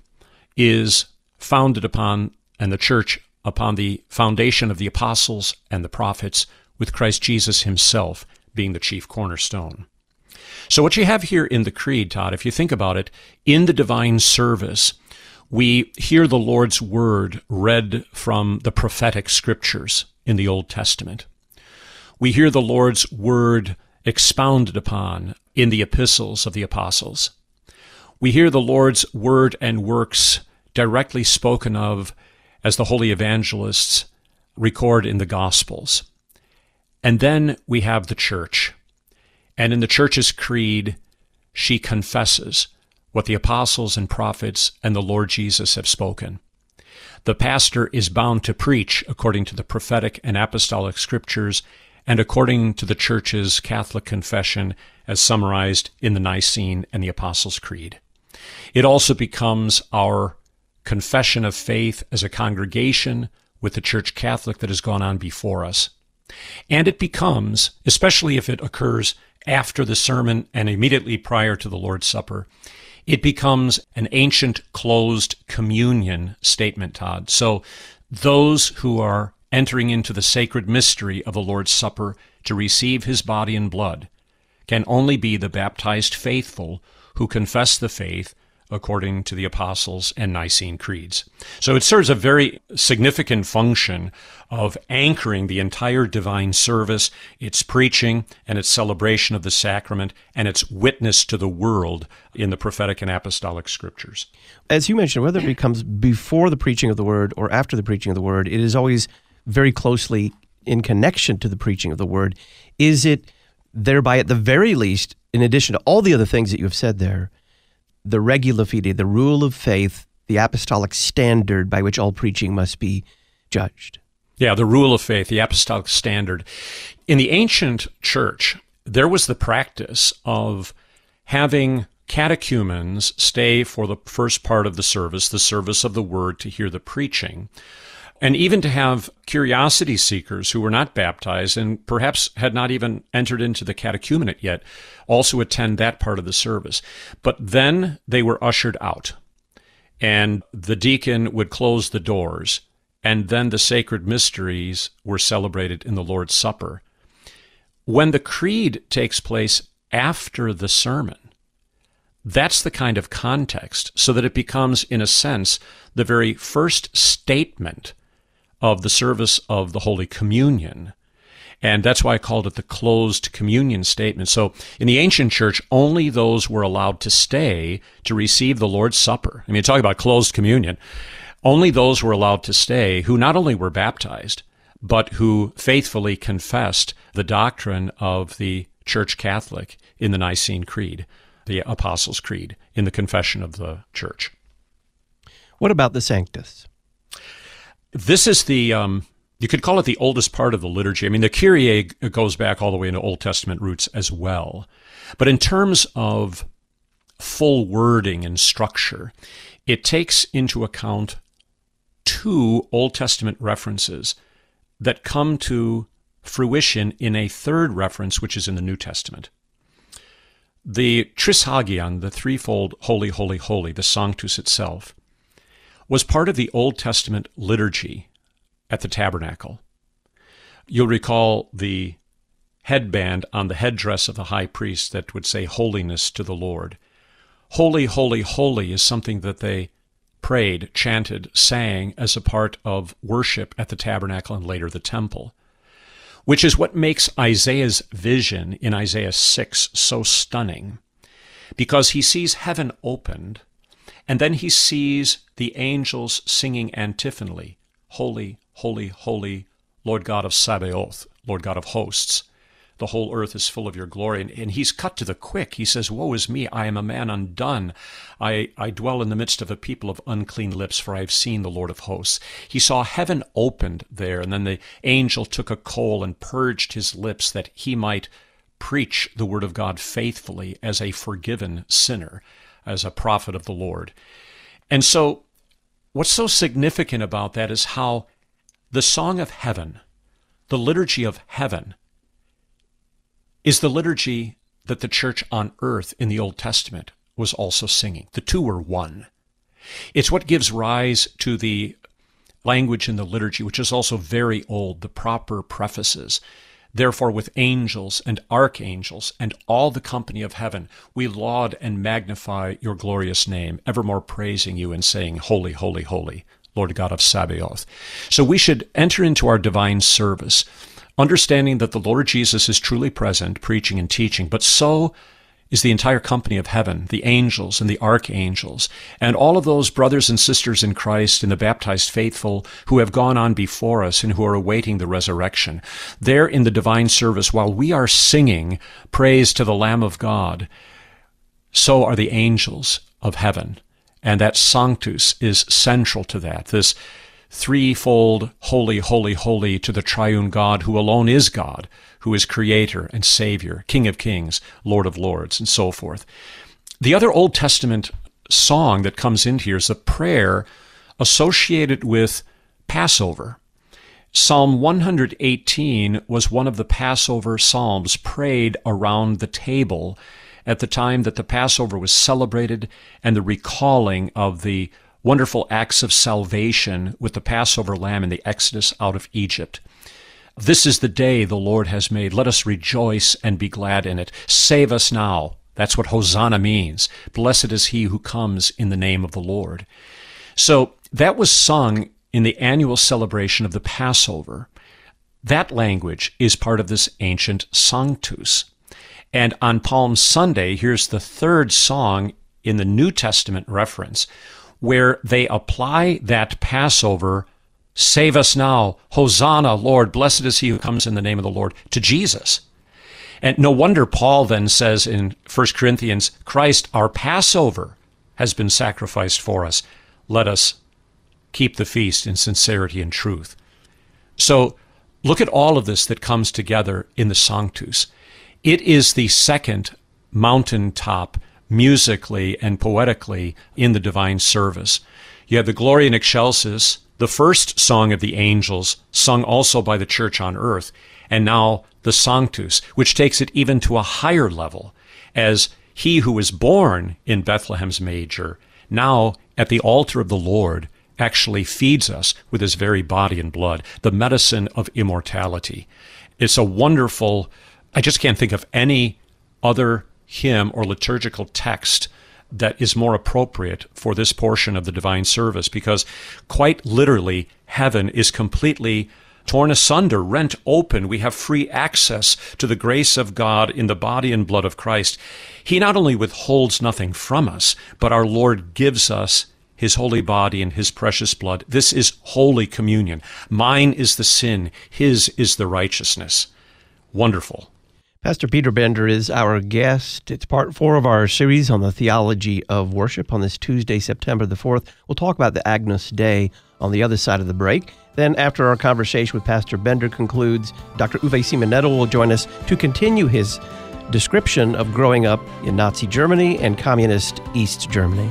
is founded upon, and the church upon the foundation of the apostles and the prophets, with Christ Jesus himself being the chief cornerstone. So what you have here in the Creed, Todd, if you think about it, in the divine service, we hear the Lord's word read from the prophetic scriptures in the Old Testament. We hear the Lord's word expounded upon in the epistles of the apostles. We hear the Lord's word and works directly spoken of as the holy evangelists record in the Gospels. And then we have the church. And in the church's creed, she confesses what the apostles and prophets and the Lord Jesus have spoken. The pastor is bound to preach according to the prophetic and apostolic scriptures and according to the church's Catholic confession as summarized in the Nicene and the Apostles' Creed. It also becomes our confession of faith as a congregation with the Church Catholic that has gone on before us. And it becomes, especially if it occurs after the sermon and immediately prior to the Lord's Supper, it becomes an ancient closed communion statement, Todd. So those who are entering into the sacred mystery of the Lord's Supper to receive his body and blood can only be the baptized faithful who confess the faith according to the Apostles' and Nicene creeds. So it serves a very significant function of anchoring the entire divine service, its preaching and its celebration of the sacrament, and its witness to the world in the prophetic and apostolic scriptures. As you mentioned, whether it becomes before the preaching of the word or after the preaching of the word, it is always very closely in connection to the preaching of the word. Is it thereby, at the very least, in addition to all the other things that you have said there, the regula fide, the rule of faith, the apostolic standard by which all preaching must be judged? Yeah, the rule of faith, the apostolic standard. In the ancient church, there was the practice of having catechumens stay for the first part of the service of the word, to hear the preaching, and even to have curiosity seekers who were not baptized and perhaps had not even entered into the catechumenate yet also attend that part of the service. But then they were ushered out, and the deacon would close the doors, and then the sacred mysteries were celebrated in the Lord's Supper. When the creed takes place after the sermon, that's the kind of context, so that it becomes, in a sense, the very first statement of the service of the Holy Communion. And that's why I called it the closed communion statement. So in the ancient church, only those were allowed to stay to receive the Lord's Supper. I mean, talk about closed communion. Only those were allowed to stay who not only were baptized, but who faithfully confessed the doctrine of the Church Catholic in the Nicene Creed, the Apostles' Creed, in the confession of the Church. What about the Sanctus? This is the, you could call it the oldest part of the liturgy. I mean, the Kyrie goes back all the way into Old Testament roots as well. But in terms of full wording and structure, it takes into account two Old Testament references that come to fruition in a third reference, which is in the New Testament. The Trishagion, the threefold Holy, Holy, Holy, the Sanctus itself, was part of the Old Testament liturgy at the tabernacle. You'll recall the headband on the headdress of the high priest that would say holiness to the Lord. Holy, holy, holy is something that they prayed, chanted, sang as a part of worship at the tabernacle and later the temple, which is what makes Isaiah's vision in Isaiah 6 so stunning, because he sees heaven opened And then he sees the angels singing antiphonally, Holy, holy, holy, Lord God of Sabaoth, Lord God of hosts. The whole earth is full of your glory. And he's cut to the quick. He says, Woe is me, I am a man undone. I dwell in the midst of a people of unclean lips, for I have seen the Lord of hosts. He saw heaven opened there, and then the angel took a coal and purged his lips that he might preach the word of God faithfully as a forgiven sinner, as a prophet of the Lord. And so what's so significant about that is how the song of heaven, the liturgy of heaven, is the liturgy that the church on earth in the Old Testament was also singing. The two were one. It's what gives rise to the language in the liturgy, which is also very old, the proper prefaces. Therefore, with angels and archangels and all the company of heaven, we laud and magnify your glorious name, evermore praising you and saying, Holy, holy, holy, Lord God of Sabaoth. So we should enter into our divine service, understanding that the Lord Jesus is truly present, preaching and teaching, but so is the entire company of heaven, the angels and the archangels, and all of those brothers and sisters in Christ and the baptized faithful who have gone on before us and who are awaiting the resurrection. There in the divine service, while we are singing praise to the Lamb of God, so are the angels of heaven. And that Sanctus is central to that, this threefold holy, holy, holy to the triune God who alone is God, who is Creator and Savior, King of Kings, Lord of Lords, and so forth. The other Old Testament song that comes in here is a prayer associated with Passover. Psalm 118 was one of the Passover psalms prayed around the table at the time that the Passover was celebrated and the recalling of the wonderful acts of salvation with the Passover lamb and the exodus out of Egypt. This is the day the Lord has made. Let us rejoice and be glad in it. Save us now. That's what Hosanna means. Blessed is he who comes in the name of the Lord. So that was sung in the annual celebration of the Passover. That language is part of this ancient Sanctus. And on Palm Sunday, here's the third song in the New Testament reference, where they apply that Passover, save us now, Hosanna, Lord, blessed is he who comes in the name of the Lord, to Jesus. And no wonder Paul then says in 1 Corinthians, Christ, our Passover, has been sacrificed for us. Let us keep the feast in sincerity and truth. So look at all of this that comes together in the Sanctus. It is the second mountaintop musically and poetically in the divine service. You have the Gloria in Excelsis, the first song of the angels, sung also by the church on earth, and now the Sanctus, which takes it even to a higher level, as he who was born in Bethlehem's manger, now at the altar of the Lord, actually feeds us with his very body and blood, the medicine of immortality. It's a wonderful, I just can't think of any other hymn or liturgical text that is more appropriate for this portion of the divine service, because quite literally heaven is completely torn asunder, rent open. We have free access to the grace of God in the body and blood of Christ. He not only withholds nothing from us, but our Lord gives us his holy body and his precious blood. This is Holy Communion. Mine is the sin, his is the righteousness. Wonderful. Pastor Peter Bender is our guest. It's part 4 of our series on the theology of worship on this Tuesday, September the 4th. We'll talk about the Agnus Dei on the other side of the break. Then after our conversation with Pastor Bender concludes, Dr. Uwe Simonetto will join us to continue his description of growing up in Nazi Germany and communist East Germany.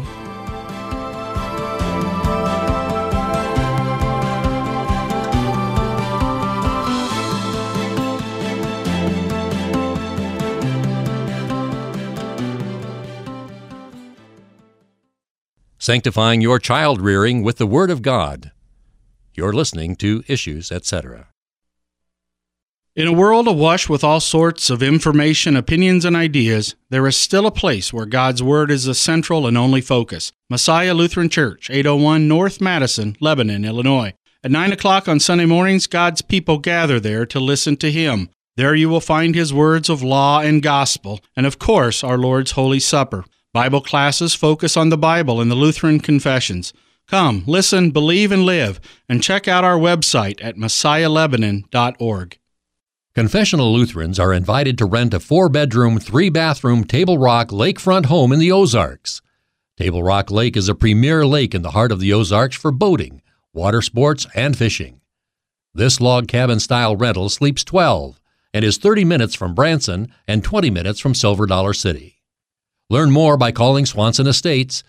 Sanctifying your child rearing with the Word of God. You're listening to Issues, etc. In a world awash with all sorts of information, opinions, and ideas, there is still a place where God's Word is the central and only focus. Messiah Lutheran Church, 801 North Madison, Lebanon, Illinois. At 9 o'clock on Sunday mornings, God's people gather there to listen to Him. There you will find His words of law and gospel, and of course, our Lord's Holy Supper. Bible classes focus on the Bible and the Lutheran confessions. Come, listen, believe, and live, and check out our website at messiahlebanon.org. Confessional Lutherans are invited to rent a 4-bedroom, 3-bathroom Table Rock lakefront home in the Ozarks. Table Rock Lake is a premier lake in the heart of the Ozarks for boating, water sports, and fishing. This log cabin-style rental sleeps 12 and is 30 minutes from Branson and 20 minutes from Silver Dollar City. Learn more by calling Swanson Estates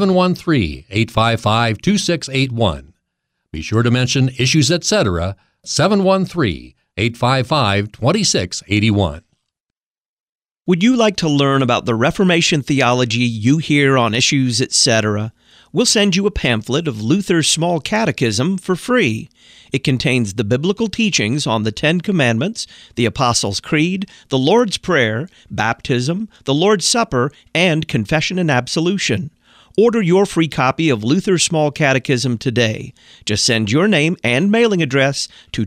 713-855-2681. Be sure to mention Issues Etc. 713-855-2681. Would you like to learn about the Reformation theology you hear on Issues Etc.? We'll send you a pamphlet of Luther's Small Catechism for free. It contains the biblical teachings on the Ten Commandments, the Apostles' Creed, the Lord's Prayer, baptism, the Lord's Supper, and confession and absolution. Order your free copy of Luther's Small Catechism today. Just send your name and mailing address to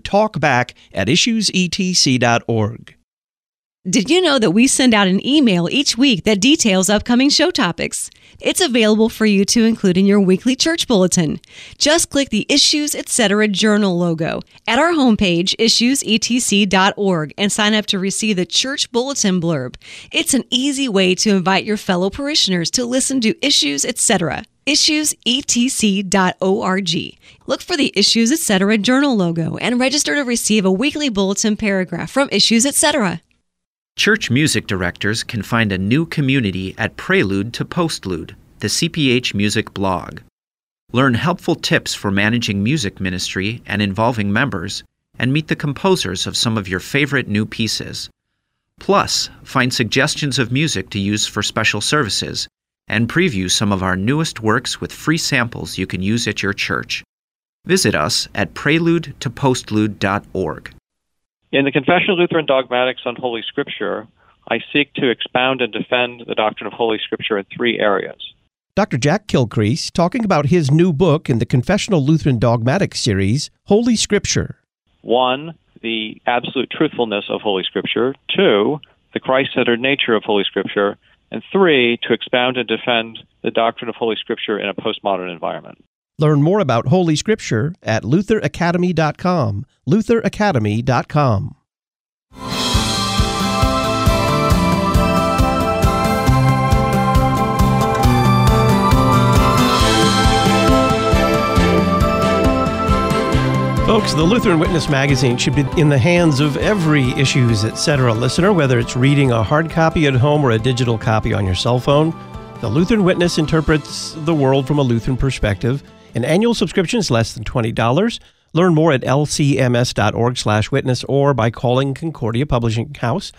talkback@issuesetc.org. Did you know that we send out an email each week that details upcoming show topics? It's available for you to include in your weekly church bulletin. Just click the Issues Etc. Journal logo at our homepage, issuesetc.org, and sign up to receive the church bulletin blurb. It's an easy way to invite your fellow parishioners to listen to Issues Etc. issuesetc.org. Look for the Issues Etc. Journal logo and register to receive a weekly bulletin paragraph from Issues Etc. Church music directors can find a new community at Prelude to Postlude, the CPH Music blog. Learn helpful tips for managing music ministry and involving members, and meet the composers of some of your favorite new pieces. Plus, find suggestions of music to use for special services, and preview some of our newest works with free samples you can use at your church. Visit us at preludetopostlude.org. In the Confession of Lutheran Dogmatics on Holy Scripture, I seek to expound and defend the doctrine of Holy Scripture in 3 areas. Dr. Jack Kilcrease talking about his new book in the Confessional Lutheran Dogmatics series, Holy Scripture. 1, the absolute truthfulness of Holy Scripture. 2, the Christ-centered nature of Holy Scripture. And 3, to expound and defend the doctrine of Holy Scripture in a postmodern environment. Learn more about Holy Scripture at lutheracademy.com, lutheracademy.com. Folks, the Lutheran Witness magazine should be in the hands of every Issues Etc. listener, whether it's reading a hard copy at home or a digital copy on your cell phone. The Lutheran Witness interprets the world from a Lutheran perspective. An annual subscription is less than $20. Learn more at lcms.org/witness or by calling Concordia Publishing House,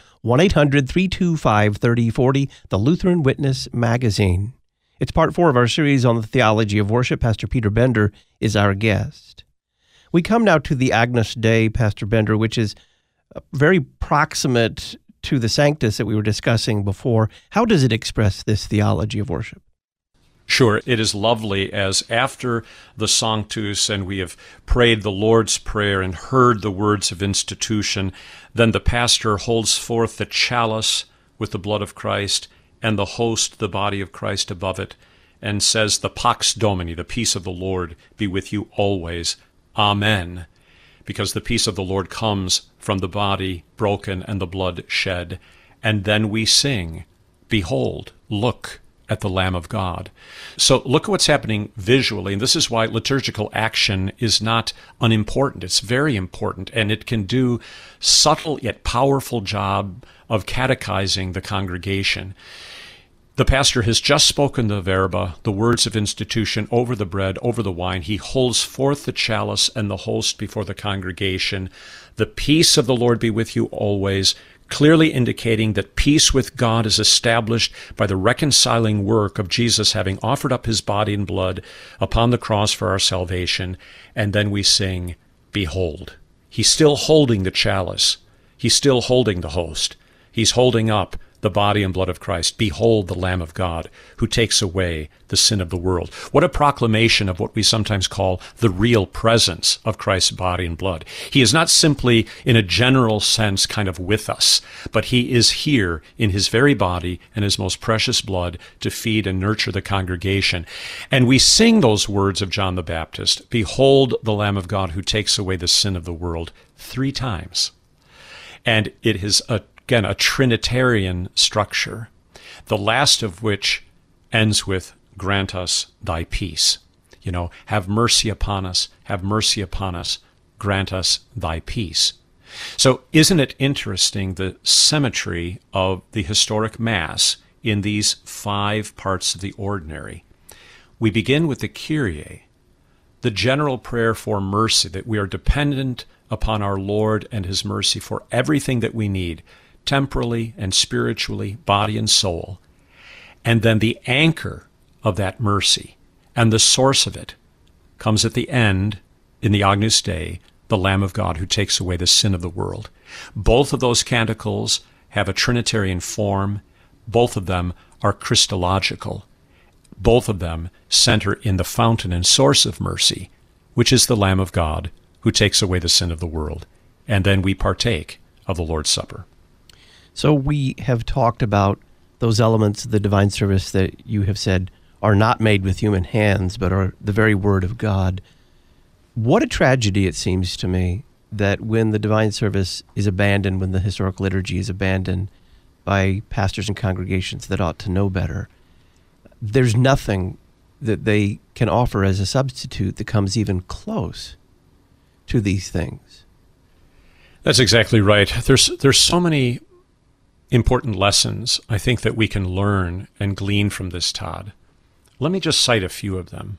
1-800-325-3040, the Lutheran Witness magazine. It's part 4 of our series on the theology of worship. Pastor Peter Bender is our guest. We come now to the Agnus Dei, Pastor Bender, which is very proximate to the Sanctus that we were discussing before. How does it express this theology of worship? Sure, it is lovely as after the Sanctus and we have prayed the Lord's Prayer and heard the words of institution, then the pastor holds forth the chalice with the blood of Christ and the host, the body of Christ above it, and says, the Pax Domini, the peace of the Lord, be with you always. Amen. Because the peace of the Lord comes from the body broken and the blood shed. And then we sing, behold, look at the Lamb of God. So look at what's happening visually, and this is why liturgical action is not unimportant. It's very important, and it can do subtle yet powerful job of catechizing the congregation. The pastor has just spoken the verba, the words of institution, over the bread, over the wine. He holds forth the chalice and the host before the congregation. The peace of the Lord be with you always, clearly indicating that peace with God is established by the reconciling work of Jesus having offered up his body and blood upon the cross for our salvation. And then we sing, behold. He's still holding the chalice. He's still holding the host. He's holding up the body and blood of Christ. Behold the Lamb of God who takes away the sin of the world. What a proclamation of what we sometimes call the real presence of Christ's body and blood. He is not simply, in a general sense, kind of with us, but he is here in his very body and his most precious blood to feed and nurture the congregation. And we sing those words of John the Baptist, behold the Lamb of God who takes away the sin of the world, 3 times. And it is, again, a Trinitarian structure, the last of which ends with, grant us thy peace. Have mercy upon us, grant us thy peace. So isn't it interesting the symmetry of the historic Mass in these 5 parts of the ordinary? We begin with the Kyrie, the general prayer for mercy, that we are dependent upon our Lord and his mercy for everything that we need, temporally and spiritually, body and soul. And then the anchor of that mercy and the source of it comes at the end, in the Agnus Dei, the Lamb of God who takes away the sin of the world. Both of those canticles have a Trinitarian form. Both of them are Christological. Both of them center in the fountain and source of mercy, which is the Lamb of God who takes away the sin of the world. And then we partake of the Lord's Supper. So we have talked about those elements of the divine service that you have said are not made with human hands, but are the very Word of God. What a tragedy it seems to me that when the divine service is abandoned, when the historic liturgy is abandoned by pastors and congregations that ought to know better, there's nothing that they can offer as a substitute that comes even close to these things. That's exactly right. There's so many important lessons, I think, that we can learn and glean from this, Todd. Let me just cite a few of them.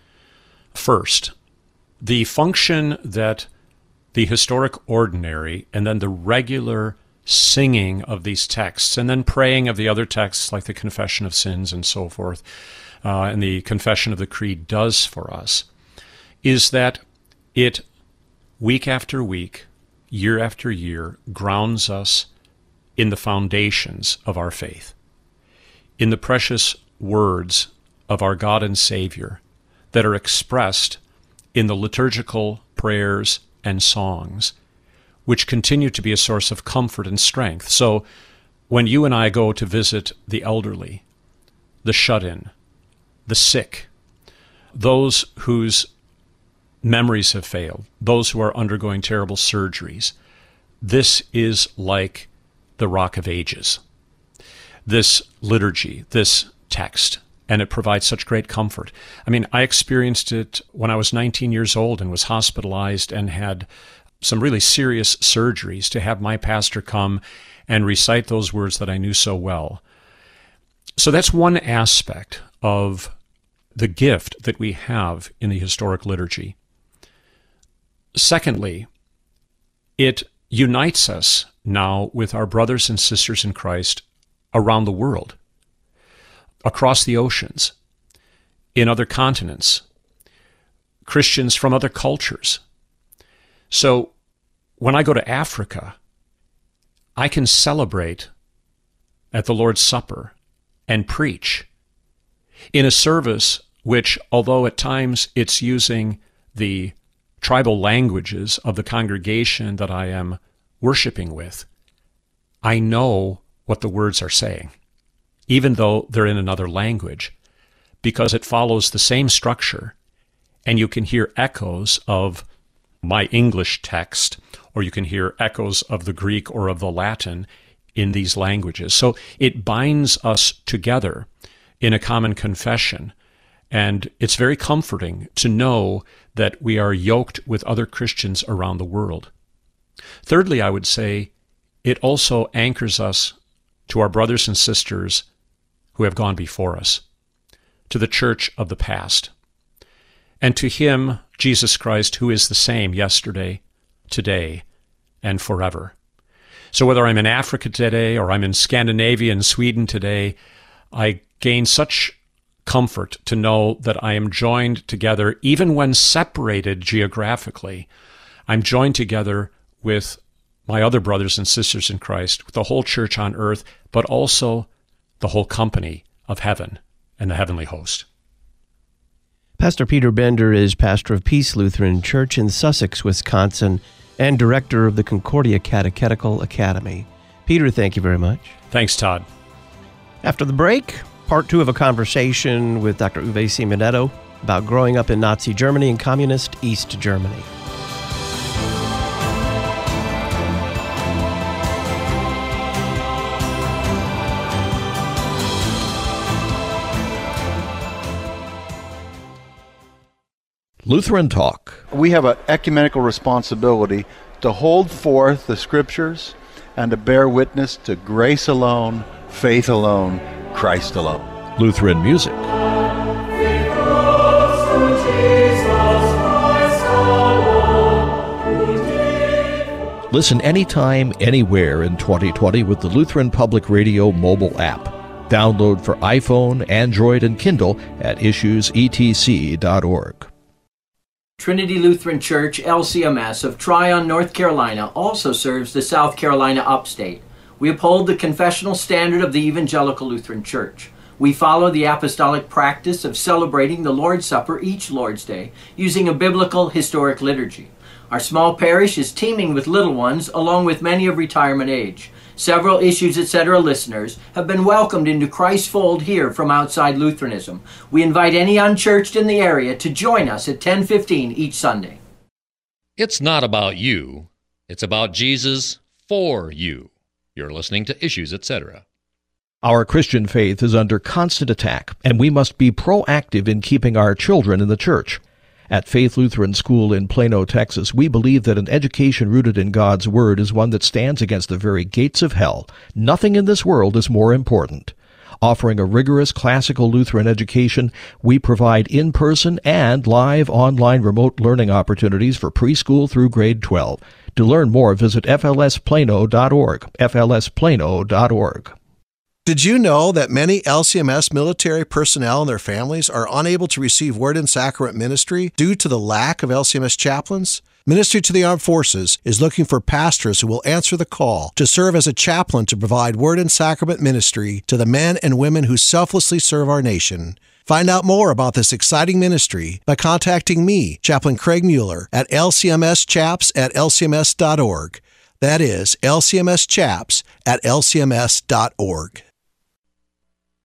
First, the function that the historic ordinary and then the regular singing of these texts and then praying of the other texts like the Confession of Sins and so forth, and the Confession of the Creed does for us, is that it, week after week, year after year, grounds us in the foundations of our faith, in the precious words of our God and Savior that are expressed in the liturgical prayers and songs, which continue to be a source of comfort and strength. So when you and I go to visit the elderly, the shut-in, the sick, those whose memories have failed, those who are undergoing terrible surgeries, this is like the Rock of Ages, this liturgy, this text, and it provides such great comfort. I mean, I experienced it when I was 19 years old and was hospitalized and had some really serious surgeries, to have my pastor come and recite those words that I knew so well. So that's one aspect of the gift that we have in the historic liturgy. Secondly, it unites us now with our brothers and sisters in Christ around the world, across the oceans, in other continents, Christians from other cultures. So when I go to Africa, I can celebrate at the Lord's Supper and preach in a service which, although at times it's using the tribal languages of the congregation that I am worshiping with, I know what the words are saying, even though they're in another language, because it follows the same structure, and you can hear echoes of my English text, or you can hear echoes of the Greek or of the Latin in these languages. So it binds us together in a common confession, and it's very comforting to know that we are yoked with other Christians around the world. Thirdly, I would say it also anchors us to our brothers and sisters who have gone before us, to the church of the past, and to Him, Jesus Christ, who is the same yesterday, today, and forever. So whether I'm in Africa today or I'm in Scandinavia and Sweden today, I gain such comfort to know that I am joined together, even when separated geographically. I'm joined together with my other brothers and sisters in Christ, with the whole church on earth, but also the whole company of heaven and the heavenly host. Pastor Peter Bender is pastor of Peace Lutheran Church in Sussex, Wisconsin, and director of the Concordia Catechetical Academy. Peter, thank you very much. Thanks, Todd. After the break, part 2 of a conversation with Dr. Uwe Simonetto about growing up in Nazi Germany and communist East Germany. Lutheran Talk. We have an ecumenical responsibility to hold forth the Scriptures and to bear witness to grace alone, faith alone, Christ alone. Lutheran music. Listen anytime, anywhere in 2020 with the Lutheran Public Radio mobile app. Download for iPhone, Android, and Kindle at issuesetc.org. Trinity Lutheran Church, LCMS, of Tryon, North Carolina, also serves the South Carolina upstate. We uphold the confessional standard of the Evangelical Lutheran Church. We follow the apostolic practice of celebrating the Lord's Supper each Lord's Day using a biblical historic liturgy. Our small parish is teeming with little ones, along with many of retirement age. Several Issues Etc. listeners have been welcomed into Christ's fold here from outside Lutheranism. We invite any unchurched in the area to join us at 10:15 each Sunday. It's not about you. It's about Jesus for you. You're listening to Issues Etc. Our Christian faith is under constant attack, and we must be proactive in keeping our children in the church. At Faith Lutheran School in Plano, Texas, we believe that an education rooted in God's Word is one that stands against the very gates of hell. Nothing in this world is more important. Offering a rigorous classical Lutheran education, we provide in-person and live online remote learning opportunities for preschool through grade 12. To learn more, visit flsplano.org, flsplano.org. Did you know that many LCMS military personnel and their families are unable to receive Word and Sacrament ministry due to the lack of LCMS chaplains? Ministry to the Armed Forces is looking for pastors who will answer the call to serve as a chaplain to provide Word and Sacrament ministry to the men and women who selflessly serve our nation. Find out more about this exciting ministry by contacting me, Chaplain Craig Mueller, at lcmschaps@lcms.org. That is lcmschaps@lcms.org.